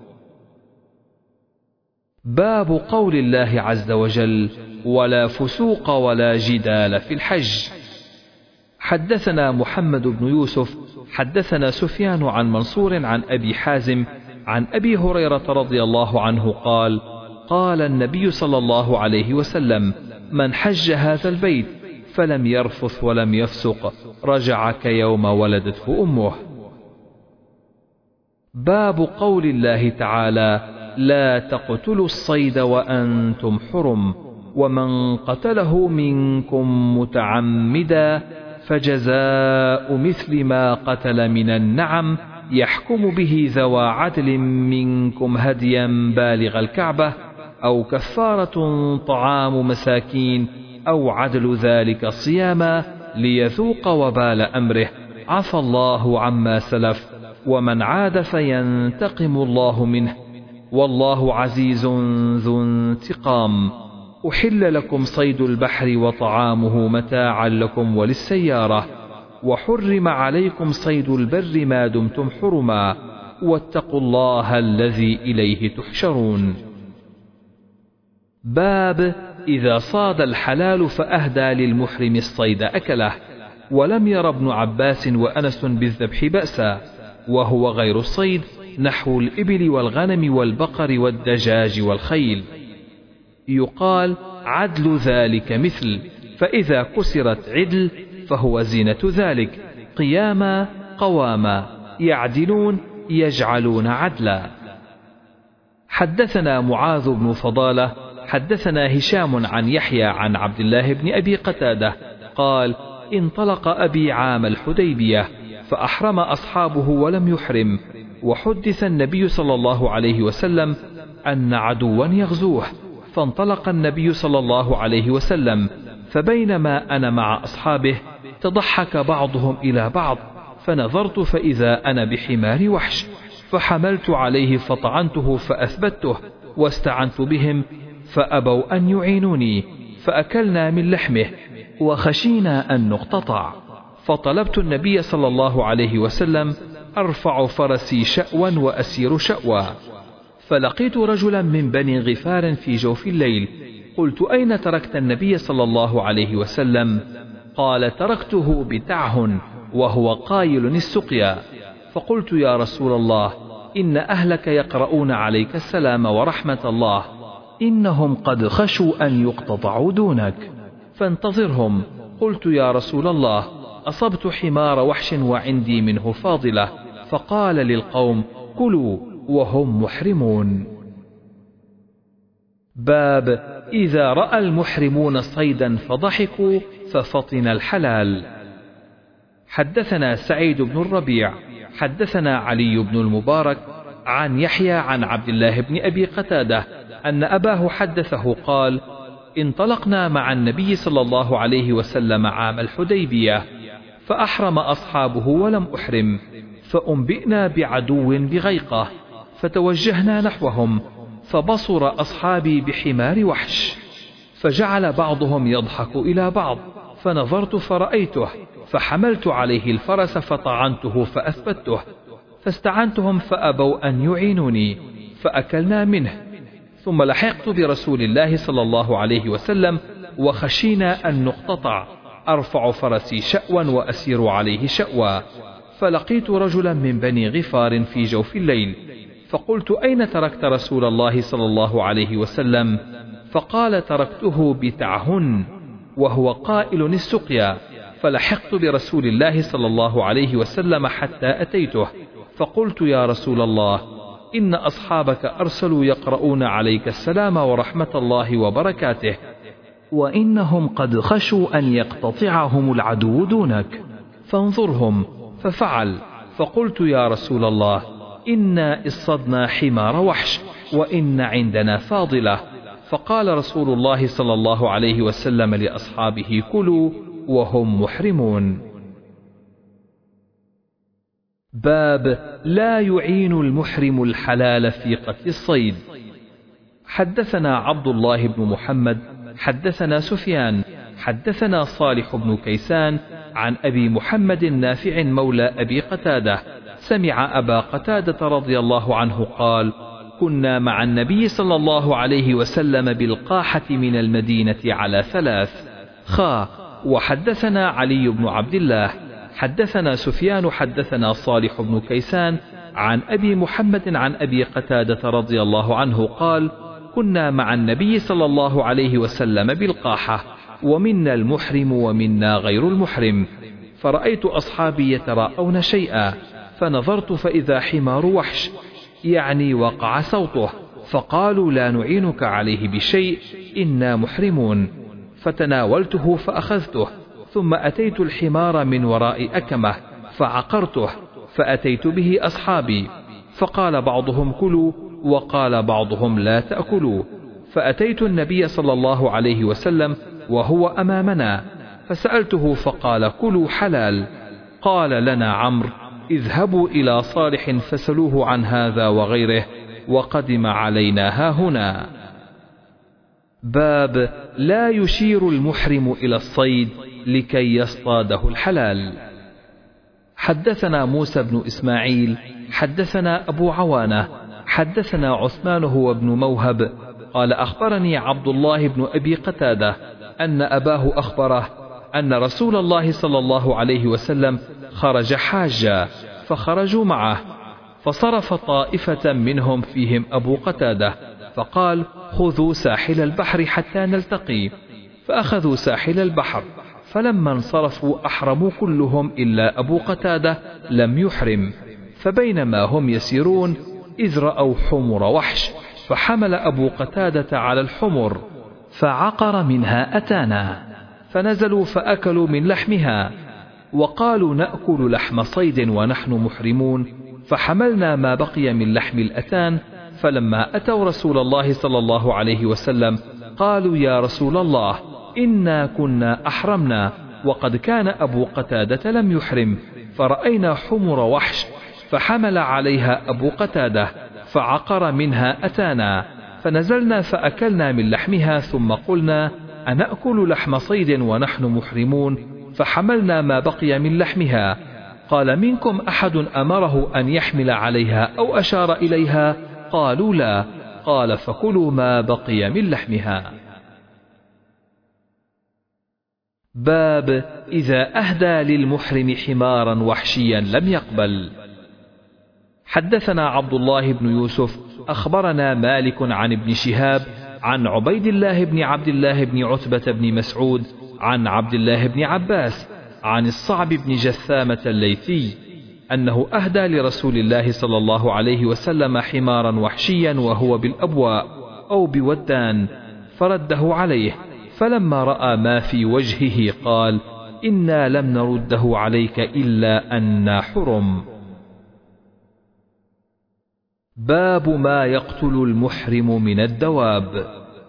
باب قول الله عز وجل ولا فسوق ولا جدال في الحج. حدثنا محمد بن يوسف حدثنا سفيان عن منصور عن أبي حازم عن أبي هريرة رضي الله عنه قال قال النبي صلى الله عليه وسلم من حج هذا البيت فلم يرفث ولم يفسق رجع كيوم ولدته أمه. باب قول الله تعالى لا تقتلوا الصيد وأنتم حرم ومن قتله منكم متعمدا فجزاء مثل ما قتل من النعم يحكم به ذوى عدل منكم هديا بالغ الكعبة أو كفارة طعام مساكين أو عدل ذلك صياما ليذوق وبال أمره عفى الله عما سلف ومن عاد فينتقم الله منه والله عزيز ذو انتقام. أحل لكم صيد البحر وطعامه متاعا لكم وللسيارة وحرم عليكم صيد البر ما دمتم حرما واتقوا الله الذي إليه تحشرون. باب إذا صاد الحلال فأهدى للمحرم الصيد أكله ولم ير ابن عباس وأنس بالذبح بأسا وهو غير الصيد نحو الإبل والغنم والبقر والدجاج والخيل. يقال عدل ذلك مثل، فإذا كسرت عدل فهو زينة ذلك قياما قواما يعدلون يجعلون عدلا. حدثنا معاذ بن فضالة حدثنا هشام عن يحيى عن عبد الله بن أبي قتادة قال انطلق أبي عام الحديبية فأحرم أصحابه ولم يحرم، وحدث النبي صلى الله عليه وسلم أن عدوا يغزوه، فانطلق النبي صلى الله عليه وسلم، فبينما أنا مع أصحابه تضحك بعضهم إلى بعض، فنظرت فإذا أنا بحمار وحش، فحملت عليه فطعنته فأثبته، واستعنت بهم فأبوا أن يعينوني، فأكلنا من لحمه وخشينا أن نقتطع، فطلبت النبي صلى الله عليه وسلم أرفع فرسي شأوا وأسير شأوا، فلقيت رجلا من بني غفار في جوف الليل، قلت أين تركت النبي صلى الله عليه وسلم؟ قال تركته بتعه وهو قايل السقيا، فقلت يا رسول الله إن أهلك يقرؤون عليك السلام ورحمة الله، إنهم قد خشوا أن يقتطعوا دونك فانتظرهم. قلت يا رسول الله أصبت حمار وحش وعندي منه فاضلة، فقال للقوم كلوا وهم محرمون. باب إذا رأى المحرمون صيدا فضحكوا ففطن الحلال. حدثنا سعيد بن الربيع حدثنا علي بن المبارك عن يحيى عن عبد الله بن أبي قتادة أن أباه حدثه قال انطلقنا مع النبي صلى الله عليه وسلم عام الحديبية، فأحرم أصحابه ولم أحرم، فأنبئنا بعدو بغيقة، فتوجهنا نحوهم، فبصر أصحابي بحمار وحش، فجعل بعضهم يضحك إلى بعض، فنظرت فرأيته، فحملت عليه الفرس فطعنته فأثبته، فاستعنتهم فأبوا أن يعينوني، فأكلنا منه، ثم لحقت برسول الله صلى الله عليه وسلم وخشينا أن نقتطع، أرفع فرسي شأوا وأسير عليه شأوا، فلقيت رجلا من بني غفار في جوف الليل، فقلت أين تركت رسول الله صلى الله عليه وسلم؟ فقال تركته بتعهن وهو قائل السقيا، فلحقت برسول الله صلى الله عليه وسلم حتى أتيته، فقلت يا رسول الله إن أصحابك أرسلوا يقرؤون عليك السلام ورحمة الله وبركاته، وإنهم قد خشوا أن يقتطعهم العدو دونك، فانظرهم. ففعل، فقلت يا رسول الله إنا اصطدنا حمار وحش وإن عندنا فاضلة، فقال رسول الله صلى الله عليه وسلم لأصحابه كلوا وهم محرمون. باب لا يعين المحرم الحلال في قتل الصيد. حدثنا عبد الله بن محمد حدثنا سفيان حدثنا صالح بن كيسان عن أبي محمد نافع مولى أبي قتادة سمع أبا قتادة رضي الله عنه قال كنا مع النبي صلى الله عليه وسلم بالقاحة من المدينة على ثلاث خا. وحدثنا علي بن عبد الله حدثنا سفيان حدثنا صالح بن كيسان عن أبي محمد عن أبي قتادة رضي الله عنه قال كنا مع النبي صلى الله عليه وسلم بالقاحة ومنا المحرم ومنا غير المحرم، فرأيت أصحابي يتراءون شيئا، فنظرت فإذا حمار وحش يعني وقع صوته، فقالوا لا نعينك عليه بشيء إنا محرمون، فتناولته فأخذته، ثم أتيت الحمار من وراء أكمة فعقرته، فأتيت به أصحابي، فقال بعضهم كلوا وقال بعضهم لا تأكلوا، فأتيت النبي صلى الله عليه وسلم وهو أمامنا، فسألته فقال كلوا حلال. قال لنا عمرو اذهبوا إلى صالح فسلوه عن هذا وغيره، وقدم علينا هاهنا. باب لا يشير المحرم إلى الصيد لكي يصطاده الحلال. حدثنا موسى بن إسماعيل حدثنا أبو عوانة حدثنا عثمان هو ابن موهب قال أخبرني عبد الله بن أبي قتادة أن أباه أخبره أن رسول الله صلى الله عليه وسلم خرج حاجا، فخرجوا معه، فصرف طائفة منهم فيهم أبو قتادة، فقال خذوا ساحل البحر حتى نلتقي، فأخذوا ساحل البحر، فلما انصرفوا أحرموا كلهم إلا أبو قتادة لم يحرم، فبينما هم يسيرون إذ رأوا حمر وحش، فحمل أبو قتادة على الحمر فعقر منها أتانا، فنزلوا فأكلوا من لحمها، وقالوا نأكل لحم صيد ونحن محرمون، فحملنا ما بقي من لحم الأتان. فلما أتوا رسول الله صلى الله عليه وسلم قالوا يا رسول الله إنا كنا أحرمنا، وقد كان أبو قتادة لم يحرم، فرأينا حمر وحش فحمل عليها أبو قتادة فعقر منها أتانا، فنزلنا فأكلنا من لحمها، ثم قلنا أنأكل لحم صيد ونحن محرمون، فحملنا ما بقي من لحمها. قال منكم أحد أمره أن يحمل عليها أو أشار إليها؟ قالوا لا. قال فكلوا ما بقي من لحمها. باب إذا أهدى للمحرم حمارا وحشيا لم يقبل. حدثنا عبد الله بن يوسف أخبرنا مالك عن ابن شهاب عن عبيد الله بن عبد الله بن عتبة بن مسعود عن عبد الله بن عباس عن الصعب بن جثامة الليثي أنه أهدى لرسول الله صلى الله عليه وسلم حمارا وحشيا وهو بالأبواء أو بودان، فرده عليه، فلما رأى ما في وجهه قال إنا لم نرده عليك إلا أنا حرم. باب ما يقتل المحرم من الدواب.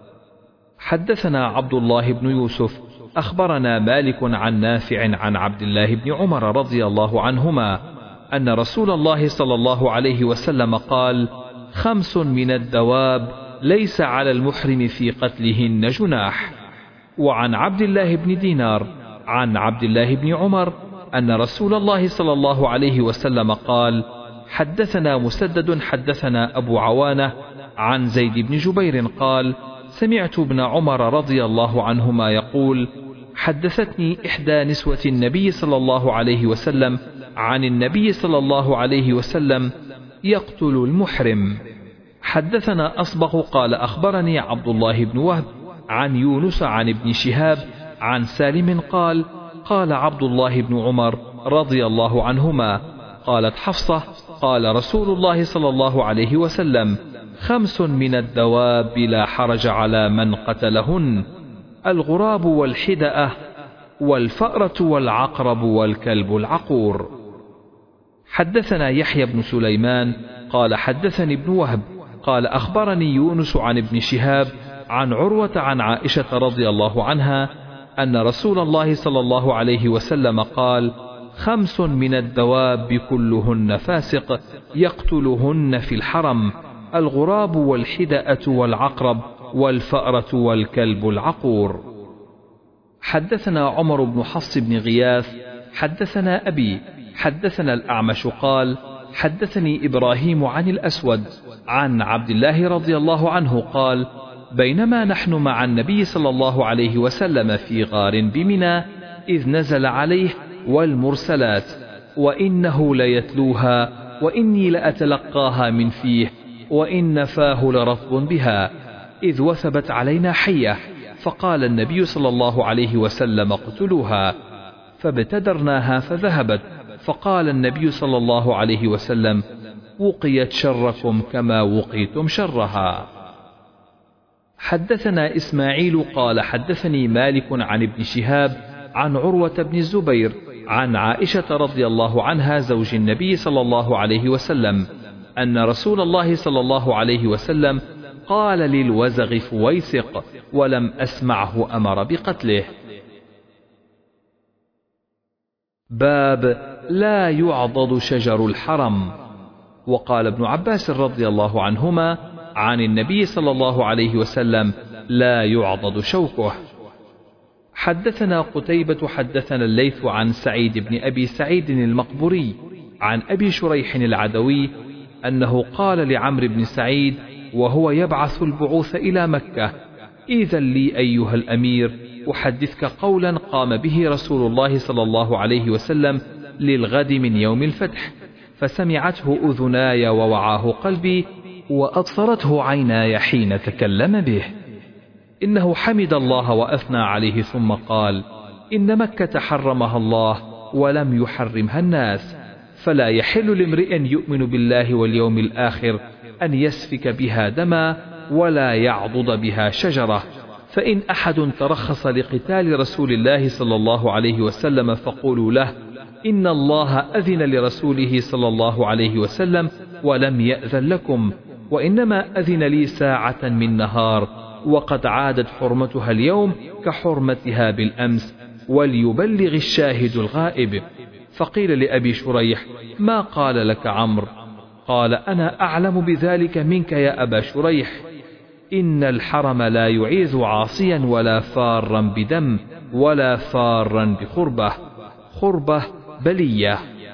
حدثنا عبد الله بن يوسف أخبرنا مالك عن نافع عن عبد الله بن عمر رضي الله عنهما أن رسول الله صلى الله عليه وسلم قال خمس من الدواب ليس على المحرم في قتلهن جناح. وعن عبد الله بن دينار عن عبد الله بن عمر أن رسول الله صلى الله عليه وسلم قال حدثنا مسدد حدثنا أبو عوانة عن زيد بن جبير قال سمعت ابن عمر رضي الله عنهما يقول حدثتني إحدى نسوة النبي صلى الله عليه وسلم عن النبي صلى الله عليه وسلم يقتل المحرم. حدثنا أصبغ قال أخبرني عبد الله بن وهب عن يونس عن ابن شهاب عن سالم قال قال عبد الله بن عمر رضي الله عنهما قالت حفصة قال رسول الله صلى الله عليه وسلم خمس من الدواب لا حرج على من قتلهن: الغراب والحدأة والفأرة والعقرب والكلب العقور. حدثنا يحيى بن سليمان قال حدثني ابن وهب قال أخبرني يونس عن ابن شهاب عن عروة عن عائشة رضي الله عنها أن رسول الله صلى الله عليه وسلم قال خمس من الدواب كلهن فاسق يقتلهن في الحرم: الغراب والحدأة والعقرب والفأرة والكلب العقور. حدثنا عمر بن حفص بن غياث حدثنا أبي حدثنا الأعمش قال حدثني إبراهيم عن الأسود عن عبد الله رضي الله عنه قال بينما نحن مع النبي صلى الله عليه وسلم في غار بمنى إذ نزل عليه والمرسلات وإنه ليتلوها وإني لأتلقاها من فيه وإن فاه لرطب بها إذ وثبت علينا حية، فقال النبي صلى الله عليه وسلم اقتلوها، فابتدرناها فذهبت، فقال النبي صلى الله عليه وسلم وقيت شركم كما وقيتم شرها. حدثنا إسماعيل قال حدثني مالك عن ابن شهاب عن عروة بن الزبير عن عائشة رضي الله عنها زوج النبي صلى الله عليه وسلم أن رسول الله صلى الله عليه وسلم قال للوزغ فويسق ولم أسمعه أمر بقتله. باب لا يعضد شجر الحرم. وقال ابن عباس رضي الله عنهما عن النبي صلى الله عليه وسلم لا يعضد شوكه. حدثنا قتيبة حدثنا الليث عن سعيد بن أبي سعيد المقبوري عن أبي شريح العدوي أنه قال لعمرو بن سعيد وهو يبعث البعوث إلى مكة: إذن لي أيها الأمير أحدثك قولا قام به رسول الله صلى الله عليه وسلم للغد من يوم الفتح، فسمعته أذناي ووعاه قلبي وأبصرته عيناي حين تكلم به. إنه حمد الله وأثنى عليه ثم قال: إن مكة حرمها الله ولم يحرمها الناس، فلا يحل لامرئ يؤمن بالله واليوم الآخر أن يسفك بها دما ولا يعضد بها شجرة. فإن أحد ترخص لقتال رسول الله صلى الله عليه وسلم فقولوا له إن الله أذن لرسوله صلى الله عليه وسلم ولم يأذن لكم، وإنما أذن لي ساعة من نهار، وقد عادت حرمتها اليوم كحرمتها بالأمس، وليبلغ الشاهد الغائب. فقيل لأبي شريح ما قال لك عمرو؟ قال أنا أعلم بذلك منك يا أبا شريح. إن الحرم لا يعيذ عاصيا ولا فارا بدم ولا فارا بخربة. خربة بلية.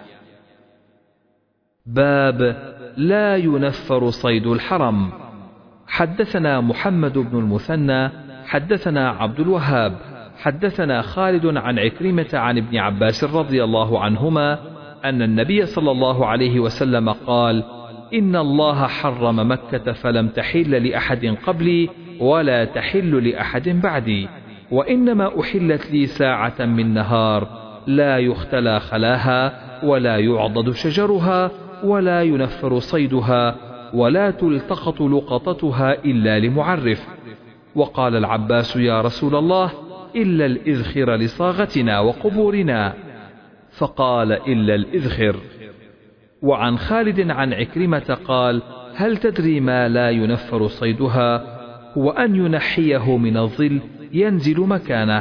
باب لا ينفر صيد الحرم. حدثنا محمد بن المثنى حدثنا عبد الوهاب حدثنا خالد عن عكرمة عن ابن عباس رضي الله عنهما أن النبي صلى الله عليه وسلم قال إن الله حرم مكة فلم تحل لأحد قبلي ولا تحل لأحد بعدي، وإنما أحلت لي ساعة من نهار لا يختلى خلاها ولا يعضد شجرها ولا ينفر صيدها ولا تلتقط لقطتها إلا لمعرف. وقال العباس يا رسول الله إلا الإذخر لصاغتنا وقبورنا، فقال إلا الإذخر. وعن خالد عن عكرمة قال هل تدري ما لا ينفر صيدها؟ هو أن ينحيه من الظل ينزل مكانه.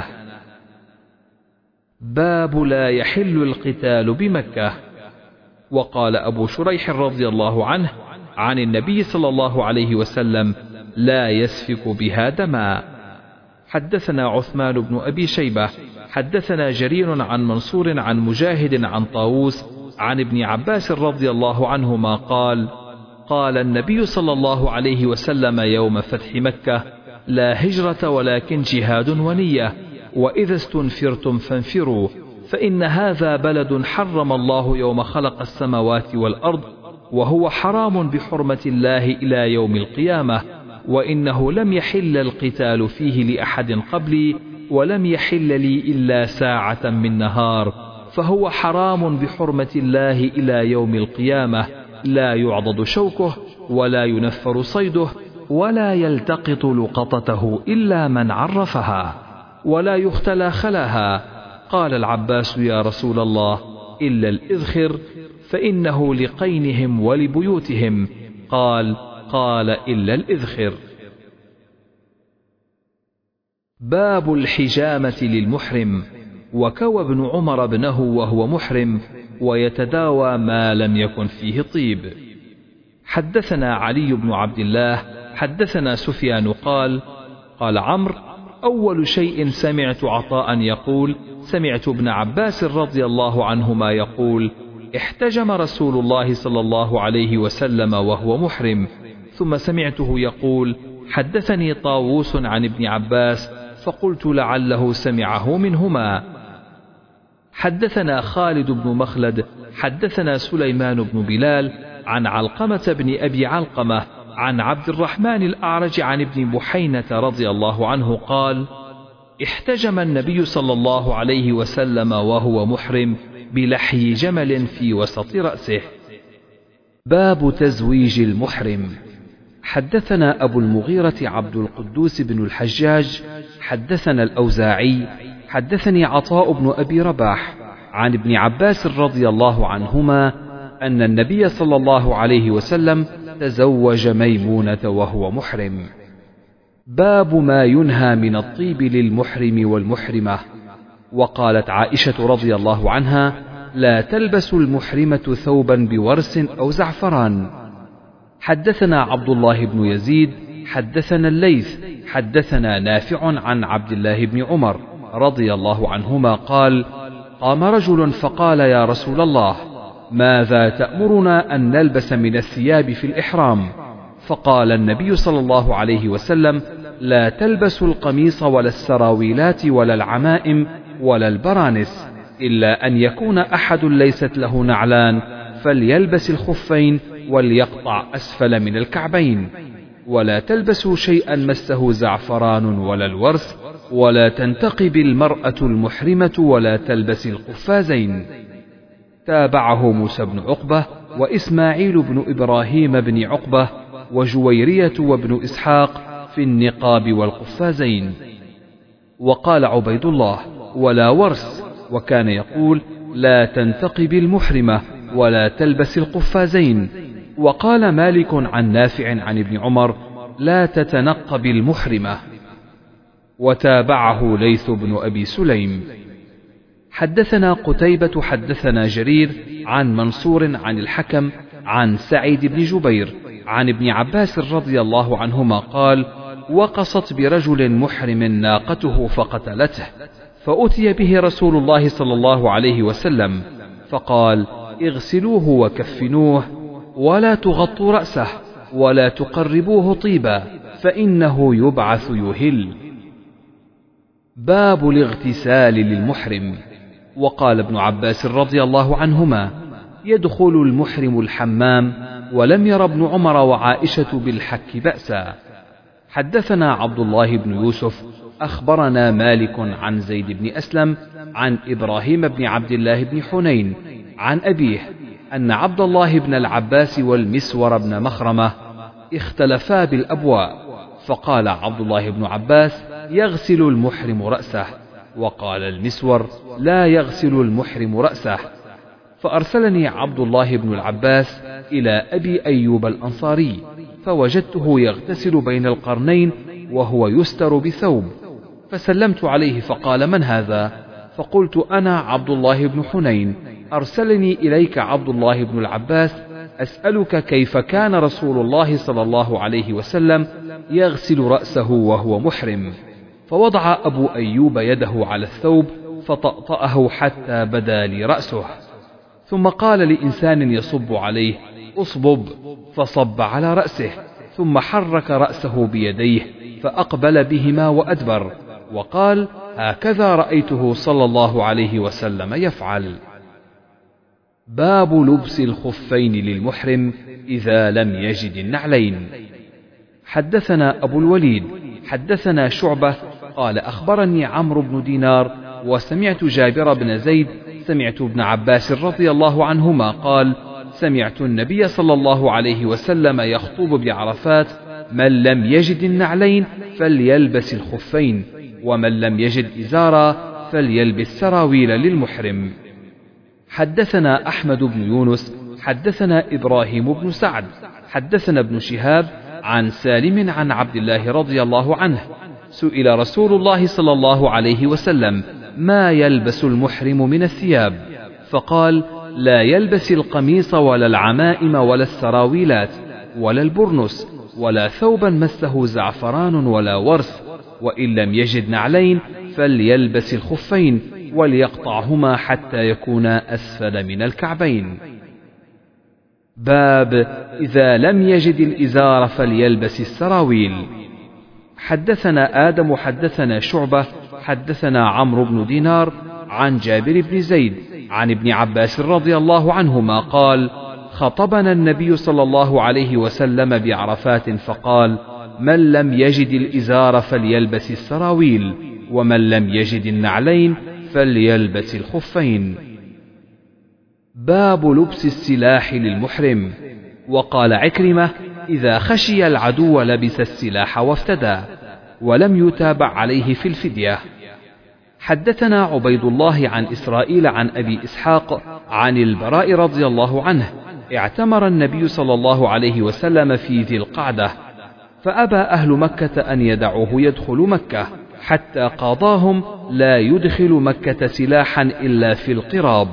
باب لا يحل القتال بمكة. وقال أبو شريح رضي الله عنه عن النبي صلى الله عليه وسلم لا يسفك بها دما. حدثنا عثمان بن أبي شيبة حدثنا جرير عن منصور عن مجاهد عن طاووس عن ابن عباس رضي الله عنهما قال قال النبي صلى الله عليه وسلم يوم فتح مكة لا هجرة ولكن جهاد ونية، وإذا استنفرتم فانفروا، فإن هذا بلد حرم الله يوم خلق السماوات والأرض، وهو حرام بحرمة الله إلى يوم القيامة، وإنه لم يحل القتال فيه لأحد قبلي ولم يحل لي إلا ساعة من نهار، فهو حرام بحرمة الله إلى يوم القيامة، لا يعضد شوكه ولا ينفر صيده ولا يلتقط لقطته إلا من عرفها ولا يختلى خلاها. قال العباس يا رسول الله إلا الإذخر فإنه لقينهم ولبيوتهم. قال قال إلا الإذخر. باب الحجامة للمحرم. وكوى ابن عمر ابنه وهو محرم ويتداوى ما لم يكن فيه طيب. حدثنا علي بن عبد الله حدثنا سفيان قال قال عمرو أول شيء سمعت عطاء يقول سمعت ابن عباس رضي الله عنهما يقول احتجم رسول الله صلى الله عليه وسلم وهو محرم، ثم سمعته يقول حدثني طاووس عن ابن عباس فقلت لعله سمعه منهما. حدثنا خالد بن مخلد حدثنا سليمان بن بلال عن علقمة بن أبي علقمة عن عبد الرحمن الأعرج عن ابن بحينة رضي الله عنه قال احتجم النبي صلى الله عليه وسلم وهو محرم بلحي جمل في وسط رأسه. باب تزويج المحرم. حدثنا أبو المغيرة عبد القدوس بن الحجاج حدثنا الأوزاعي حدثني عطاء بن أبي رباح عن ابن عباس رضي الله عنهما أن النبي صلى الله عليه وسلم تزوج ميمونة وهو محرم. باب ما ينهى من الطيب للمحرم والمحرمة. وقالت عائشة رضي الله عنها لا تلبس المحرمة ثوبا بورس أو زعفران. حدثنا عبد الله بن يزيد حدثنا الليث حدثنا نافع عن عبد الله بن عمر رضي الله عنهما قال قام رجل فقال يا رسول الله ماذا تأمرنا أن نلبس من الثياب في الإحرام؟ فقال النبي صلى الله عليه وسلم لا تلبسوا القميص ولا السراويلات ولا العمائم ولا البرانس، إلا أن يكون أحد ليست له نعلان فليلبس الخفين وليقطع أسفل من الكعبين، ولا تلبسوا شيئا مسه زعفران ولا الورس، ولا تنتقب المرأة المحرمة ولا تلبس القفازين. تابعه موسى بن عقبة وإسماعيل بن إبراهيم بن عقبة وجويرية وابن إسحاق في النقاب والقفازين. وقال عبيد الله: ولا ورس، وكان يقول: لا تنتقب المحرمة ولا تلبس القفازين. وقال مالك عن نافع عن ابن عمر: لا تتنقب المحرمة. وتابعه ليث بن أبي سليم. حدثنا قتيبة حدثنا جرير عن منصور عن الحكم عن سعيد بن جبير عن ابن عباس رضي الله عنهما قال: وقصت برجل محرم ناقته فقتلته، فأتي به رسول الله صلى الله عليه وسلم فقال: اغسلوه وكفنوه ولا تغطوا رأسه ولا تقربوه طيبا فإنه يبعث يهل. باب الاغتسال للمحرم. وقال ابن عباس رضي الله عنهما: يدخل المحرم الحمام، ولم ير ابن عمر وعائشة بالحك بأسا. حدثنا عبد الله بن يوسف أخبرنا مالك عن زيد بن أسلم عن إبراهيم بن عبد الله بن حنين عن أبيه أن عبد الله بن العباس والمسور بن مخرمة اختلفا بالأبواء، فقال عبد الله بن عباس: يغسل المحرم رأسه، وقال المسور: لا يغسل المحرم رأسه. فأرسلني عبد الله بن العباس إلى أبي أيوب الأنصاري، فوجدته يغتسل بين القرنين وهو يستر بثوب، فسلمت عليه فقال: من هذا؟ فقلت: أنا عبد الله بن حنين، أرسلني إليك عبد الله بن العباس أسألك كيف كان رسول الله صلى الله عليه وسلم يغسل رأسه وهو محرم. فوضع أبو أيوب يده على الثوب فطأطأه حتى بدا لي رأسه، ثم قال لإنسان يصب عليه: أصبب، فصب على رأسه، ثم حرك رأسه بيديه فأقبل بهما وأدبر، وقال: هكذا رأيته صلى الله عليه وسلم يفعل. باب لبس الخفين للمحرم إذا لم يجد النعلين. حدثنا أبو الوليد حدثنا شعبة قال: أخبرني عمرو بن دينار وسمعت جابر بن زيد سمعت ابن عباس رضي الله عنهما قال: سمعت النبي صلى الله عليه وسلم يخطب بعرفات: من لم يجد النعلين فليلبس الخفين، ومن لم يجد إزارا فليلبس سراويل للمحرم. حدثنا أحمد بن يونس حدثنا إبراهيم بن سعد حدثنا ابن شهاب عن سالم عن عبد الله رضي الله عنه: سئل رسول الله صلى الله عليه وسلم: ما يلبس المحرم من الثياب؟ فقال: لا يلبس القميص ولا العمائم ولا السراويلات ولا البرنس ولا ثوبا مسه زعفران ولا ورث، وإن لم يجد نعلين فليلبس الخفين وليقطعهما حتى يكونا أسفل من الكعبين. باب إذا لم يجد الإزار فليلبس السراويل. حدثنا آدم حدثنا شعبة حدثنا عمرو بن دينار عن جابر بن زيد عن ابن عباس رضي الله عنهما قال: خطبنا النبي صلى الله عليه وسلم بعرفات فقال: من لم يجد الإزار فليلبس السراويل، ومن لم يجد النعلين فليلبس الخفين. باب لبس السلاح للمحرم. وقال عكرمة: إذا خشي العدو لبس السلاح وافتدى، ولم يتابع عليه في الفدية. حدثنا عبيد الله عن إسرائيل عن أبي إسحاق عن البراء رضي الله عنه: اعتمر النبي صلى الله عليه وسلم في ذي القعدة، فأبى أهل مكة أن يدعوه يدخل مكة حتى قاضاهم لا يدخل مكة سلاحا إلا في القراب.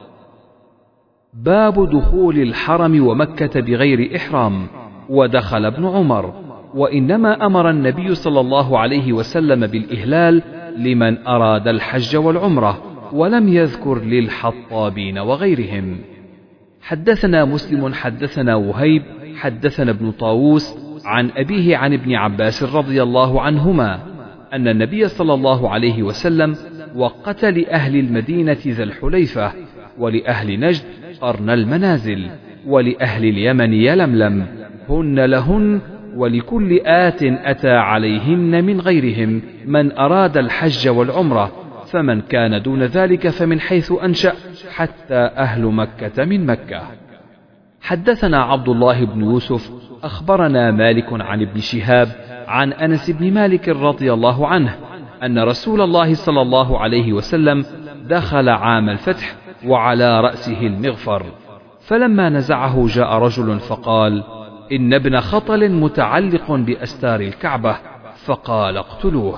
باب دخول الحرم ومكة بغير إحرام. ودخل ابن عمر، وإنما أمر النبي صلى الله عليه وسلم بالإهلال لمن أراد الحج والعمرة، ولم يذكر للحطابين وغيرهم. حدثنا مسلم حدثنا وهيب حدثنا ابن طاووس عن أبيه عن ابن عباس رضي الله عنهما أن النبي صلى الله عليه وسلم وقت لأهل المدينة ذا الحليفة، ولأهل نجد قرن المنازل، ولأهل اليمن يلملم، هن لهن، ولكل آت أتى عليهن من غيرهم من أراد الحج والعمرة فمن كان دون ذلك فمن حيث أنشأ حتى أهل مكة من مكة. حدثنا عبد الله بن يوسف أخبرنا مالك عن ابن شهاب عن أنس بن مالك رضي الله عنه أن رسول الله صلى الله عليه وسلم دخل عام الفتح وعلى رأسه المغفر، فلما نزعه جاء رجل فقال: إن ابن خطل متعلق بأستار الكعبة، فقال: اقتلوه.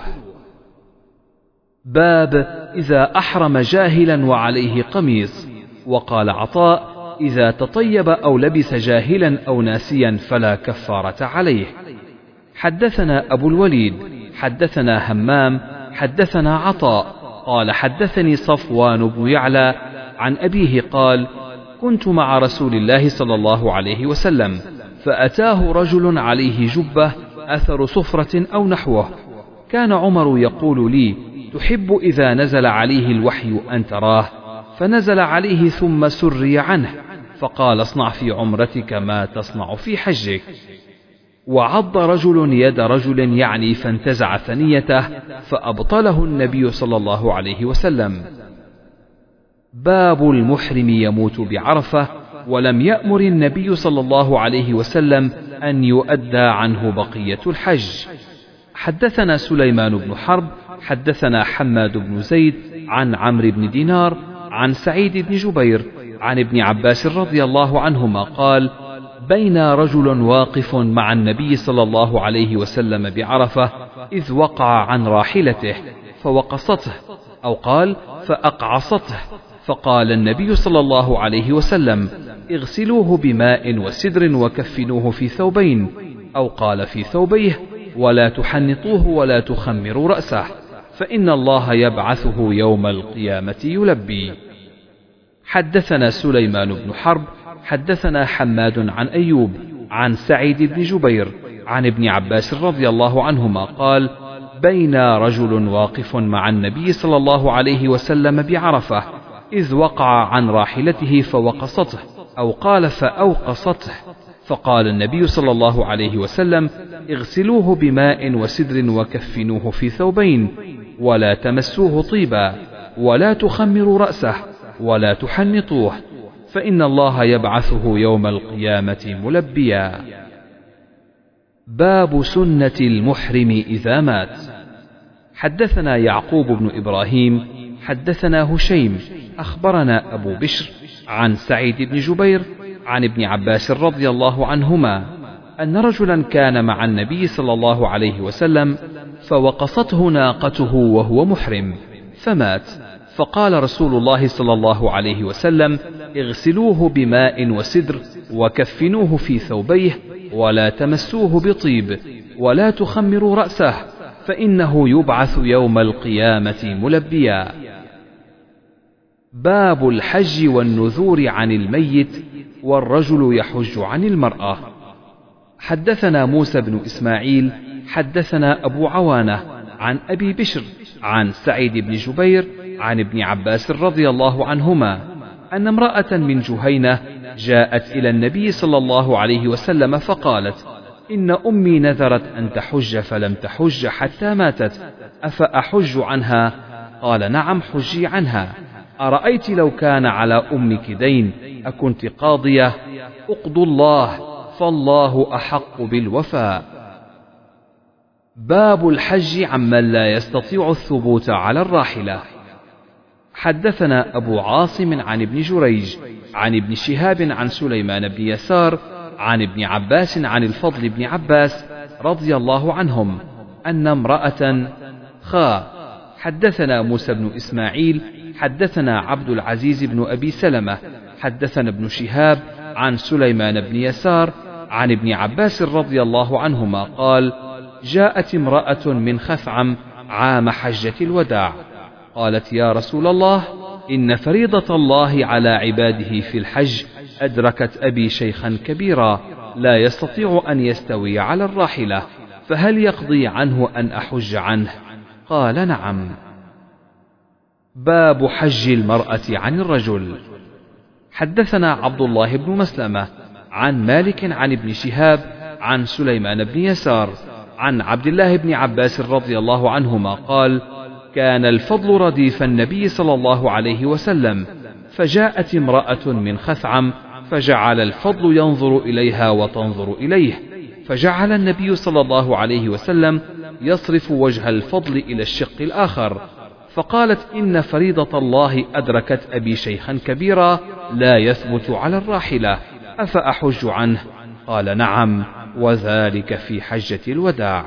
باب إذا أحرم جاهلا وعليه قميص. وقال عطاء: إذا تطيب أو لبس جاهلا أو ناسيا فلا كفارة عليه. حدثنا أبو الوليد حدثنا همام حدثنا عطاء قال: حدثني صفوان بن يعلى عن أبيه قال: كنت مع رسول الله صلى الله عليه وسلم، فأتاه رجل عليه جبة أثر صفرة أو نحوه، كان عمر يقول لي: تحب إذا نزل عليه الوحي أن تراه؟ فنزل عليه ثم سري عنه، فقال: اصنع في عمرتك ما تصنع في حجك. وعض رجل يد رجل يعني فانتزع ثنيته، فأبطله النبي صلى الله عليه وسلم. باب المحرم يموت بعرفة، ولم يأمر النبي صلى الله عليه وسلم أن يؤدى عنه بقية الحج. حدثنا سليمان بن حرب حدثنا حماد بن زيد عن عمرو بن دينار عن سعيد بن جبير عن ابن عباس رضي الله عنهما قال: بين رجل واقف مع النبي صلى الله عليه وسلم بعرفة إذ وقع عن راحلته فوقصته، أو قال فأقعصته، فقال النبي صلى الله عليه وسلم: اغسلوه بماء وسدر وكفنوه في ثوبين، أو قال في ثوبيه، ولا تحنطوه ولا تخمروا رأسه، فإن الله يبعثه يوم القيامة يلبي. حدثنا سليمان بن حرب حدثنا حماد عن أيوب عن سعيد بن جبير عن ابن عباس رضي الله عنهما قال: بين رجل واقف مع النبي صلى الله عليه وسلم بعرفة إذ وقع عن راحلته فوقصته، أو قال فأوقصته، فقال النبي صلى الله عليه وسلم: اغسلوه بماء وسدر وكفنوه في ثوبين، ولا تمسوه طيبا، ولا تخمروا رأسه، ولا تحنطوه، فإن الله يبعثه يوم القيامة ملبيا. باب سنة المحرم إذا مات. حدثنا يعقوب بن إبراهيم حدثنا هشيم أخبرنا أبو بشر عن سعيد بن جبير عن ابن عباس رضي الله عنهما أن رجلا كان مع النبي صلى الله عليه وسلم فوقصته ناقته وهو محرم فمات، فقال رسول الله صلى الله عليه وسلم: اغسلوه بماء وسدر وكفنوه في ثوبيه، ولا تمسوه بطيب، ولا تخمروا رأسه، فإنه يبعث يوم القيامة ملبيا. باب الحج والنذور عن الميت، والرجل يحج عن المرأة. حدثنا موسى بن إسماعيل حدثنا أبو عوانة عن أبي بشر عن سعيد بن جبير عن ابن عباس رضي الله عنهما أن امرأة من جهينة جاءت إلى النبي صلى الله عليه وسلم فقالت: إن أمي نذرت أن تحج فلم تحج حتى ماتت، أفأحج عنها؟ قال: نعم، حجي عنها. أرأيت لو كان على أمك دين أكنت قاضية؟ اقضوا الله، فالله أحق بالوفاء. باب الحج عمن لا يستطيع الثبوت على الراحلة. حدثنا أبو عاصم عن ابن جريج عن ابن شهاب عن سليمان بن يسار عن ابن عباس عن الفضل بن عباس رضي الله عنهم أن امرأة خا. حدثنا موسى بن إسماعيل حدثنا عبد العزيز بن أبي سلمة حدثنا ابن شهاب عن سليمان بن يسار عن ابن عباس رضي الله عنهما قال: جاءت امرأة من خثعم عام حجة الوداع قالت: يا رسول الله، إن فريضة الله على عباده في الحج أدركت أبي شيخا كبيرا لا يستطيع أن يستوي على الراحلة، فهل يقضي عنه أن أحج عنه؟ قال: نعم. باب حج المرأة عن الرجل. حدثنا عبد الله بن مسلمة عن مالك عن ابن شهاب عن سليمان بن يسار عن عبد الله بن عباس رضي الله عنهما قال: كان الفضل رديف النبي صلى الله عليه وسلم، فجاءت امرأة من خثعم فجعل الفضل ينظر إليها وتنظر إليه، فجعل النبي صلى الله عليه وسلم يصرف وجه الفضل إلى الشق الآخر، فقالت إن فريضة الله أدركت أبي شيخا كبيرا لا يثبت على الراحلة، أفأحج عنه؟ قال نعم، وذلك في حجة الوداع.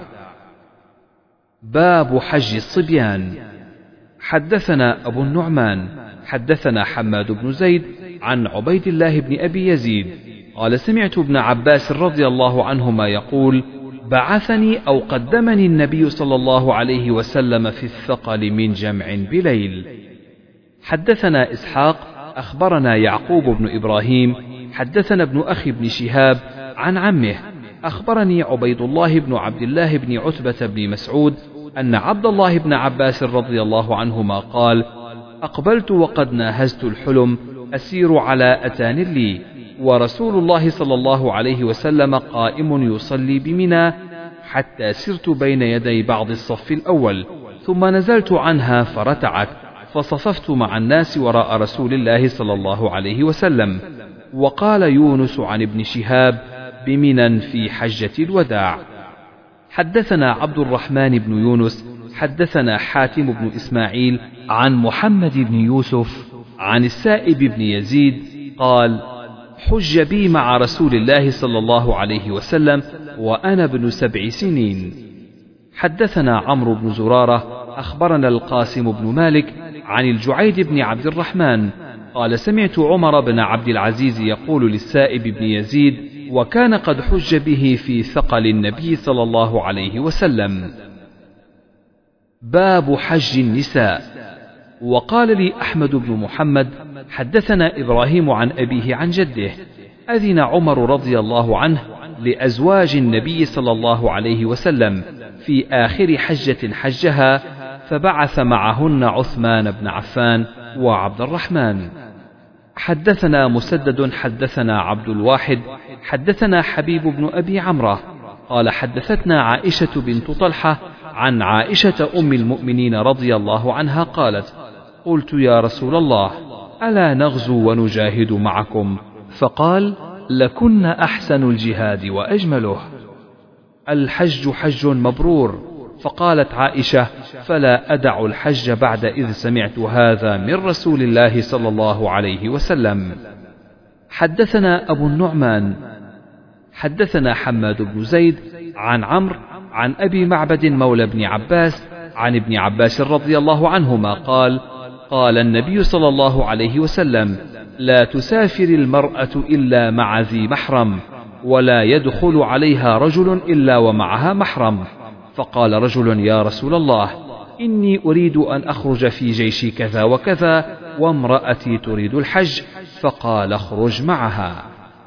باب حج الصبيان. حدثنا أبو النعمان حدثنا حماد بن زيد عن عبيد الله بن أبي يزيد قال سمعت ابن عباس رضي الله عنهما يقول بعثني أو قدمني النبي صلى الله عليه وسلم في الثقل من جمع بليل. حدثنا إسحاق أخبرنا يعقوب بن إبراهيم حدثنا ابن أخي بن شهاب عن عمه أخبرني عبيد الله بن عبد الله بن عتبة بن مسعود أن عبد الله بن عباس رضي الله عنهما قال أقبلت وقد ناهزت الحلم أسير على أتان لي، ورسول الله صلى الله عليه وسلم قائم يصلي بمنى، حتى سرت بين يدي بعض الصف الأول، ثم نزلت عنها فرتعت، فصففت مع الناس وراء رسول الله صلى الله عليه وسلم. وقال يونس عن ابن شهاب بمنى في حجة الوداع. حدثنا عبد الرحمن بن يونس حدثنا حاتم بن إسماعيل عن محمد بن يوسف عن السائب بن يزيد قال حج بي مع رسول الله صلى الله عليه وسلم وأنا ابن سبع سنين. حدثنا عمرو بن زرارة أخبرنا القاسم بن مالك عن الجعيد بن عبد الرحمن قال سمعت عمر بن عبد العزيز يقول للسائب بن يزيد وكان قد حج به في ثقل النبي صلى الله عليه وسلم. باب حج النساء. وقال لي أحمد بن محمد حدثنا إبراهيم عن أبيه عن جده أذن عمر رضي الله عنه لأزواج النبي صلى الله عليه وسلم في آخر حجة حجها، فبعث معهن عثمان بن عفان وعبد الرحمن. حدثنا مسدد حدثنا عبد الواحد حدثنا حبيب بن أبي عمرة قال حدثتنا عائشة بنت طلحة عن عائشة أم المؤمنين رضي الله عنها قالت قلت يا رسول الله ألا نغزو ونجاهد معكم؟ فقال لكن أحسن الجهاد وأجمله. الحج حج مبرور. فقالت عائشة فلا أدع الحج بعد إذ سمعت هذا من رسول الله صلى الله عليه وسلم. حدثنا أبو النعمان حدثنا حماد بن زيد عن عمرو عن أبي معبد مولى بن عباس عن ابن عباس رضي الله عنهما قال قال النبي صلى الله عليه وسلم لا تسافر المرأة إلا مع ذي محرم، ولا يدخل عليها رجل إلا ومعها محرم. فقال رجل يا رسول الله إني أريد أن أخرج في جيش كذا وكذا وامرأتي تريد الحج، فقال اخرج معها.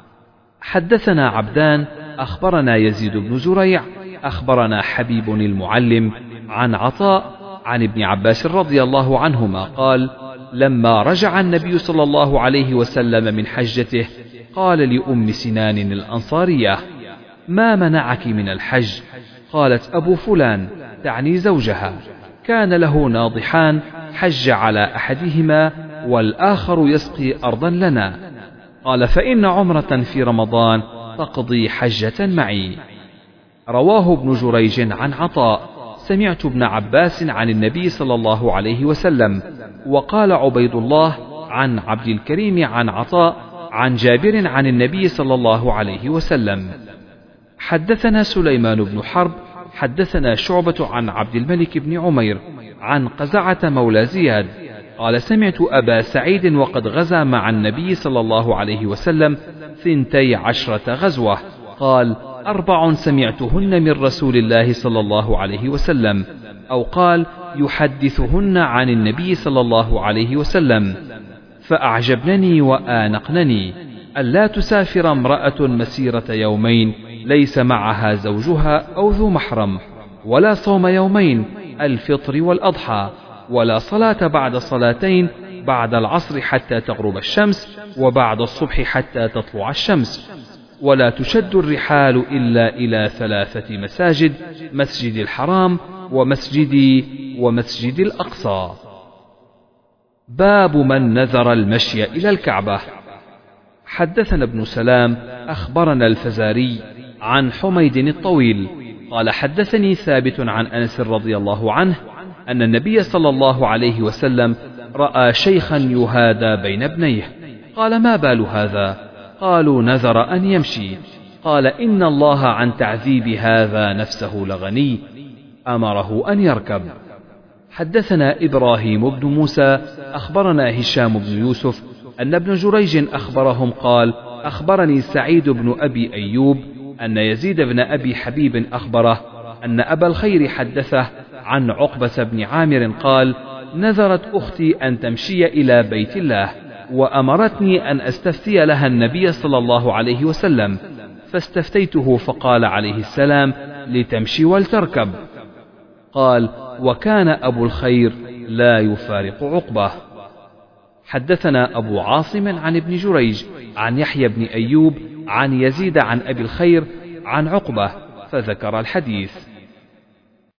حدثنا عبدان أخبرنا يزيد بن زريع أخبرنا حبيب المعلم عن عطاء عن ابن عباس رضي الله عنهما قال لما رجع النبي صلى الله عليه وسلم من حجته قال لأم سنان الأنصارية ما منعك من الحج؟ قالت أبو فلان تعني زوجها كان له ناضحان حج على أحدهما والآخر يسقي أرضا لنا. قال فإن عمرة في رمضان تقضي حجة معي. رواه ابن جريج عن عطاء سمعت ابن عباس عن النبي صلى الله عليه وسلم. وقال عبيد الله عن عبد الكريم عن عطاء عن جابر عن النبي صلى الله عليه وسلم. حدثنا سليمان بن حرب حدثنا شعبة عن عبد الملك بن عمير عن قزعة مولى زياد قال سمعت أبا سعيد وقد غزا مع النبي صلى الله عليه وسلم ثنتي عشرة غزوة قال أربع سمعتهن من رسول الله صلى الله عليه وسلم، أو قال يحدثهن عن النبي صلى الله عليه وسلم فأعجبنني وآنقنني: ألا تسافر امرأة مسيرة يومين ليس معها زوجها أو ذو محرم، ولا صوم يومين الفطر والأضحى، ولا صلاة بعد صلاتين بعد العصر حتى تغرب الشمس وبعد الصبح حتى تطلع الشمس، ولا تشد الرحال إلا إلى ثلاثة مساجد: مسجد الحرام ومسجدي ومسجد الأقصى. باب من نذر المشي إلى الكعبة. حدثنا ابن سلام أخبرنا الفزاري عن حميد الطويل قال حدثني ثابت عن أنس رضي الله عنه أن النبي صلى الله عليه وسلم رأى شيخا يهادى بين ابنيه، قال ما بال هذا؟ قالوا نذر أن يمشي، قال إن الله عن تعذيب هذا نفسه لغني، أمره أن يركب. حدثنا إبراهيم بن موسى أخبرنا هشام بن يوسف أن ابن جريج أخبرهم قال أخبرني سعيد بن أبي أيوب أن يزيد بن أبي حبيب أخبره أن أبا الخير حدثه عن عقبة بن عامر قال نذرت أختي أن تمشي إلى بيت الله وأمرتني أن أستفتي لها النبي صلى الله عليه وسلم، فاستفتيته فقال عليه السلام لتمشي ولتركب. قال وكان أبو الخير لا يفارق عقبة. حدثنا أبو عاصم عن ابن جريج عن يحيى بن أيوب عن يزيد عن أبي الخير عن عقبة فذكر الحديث.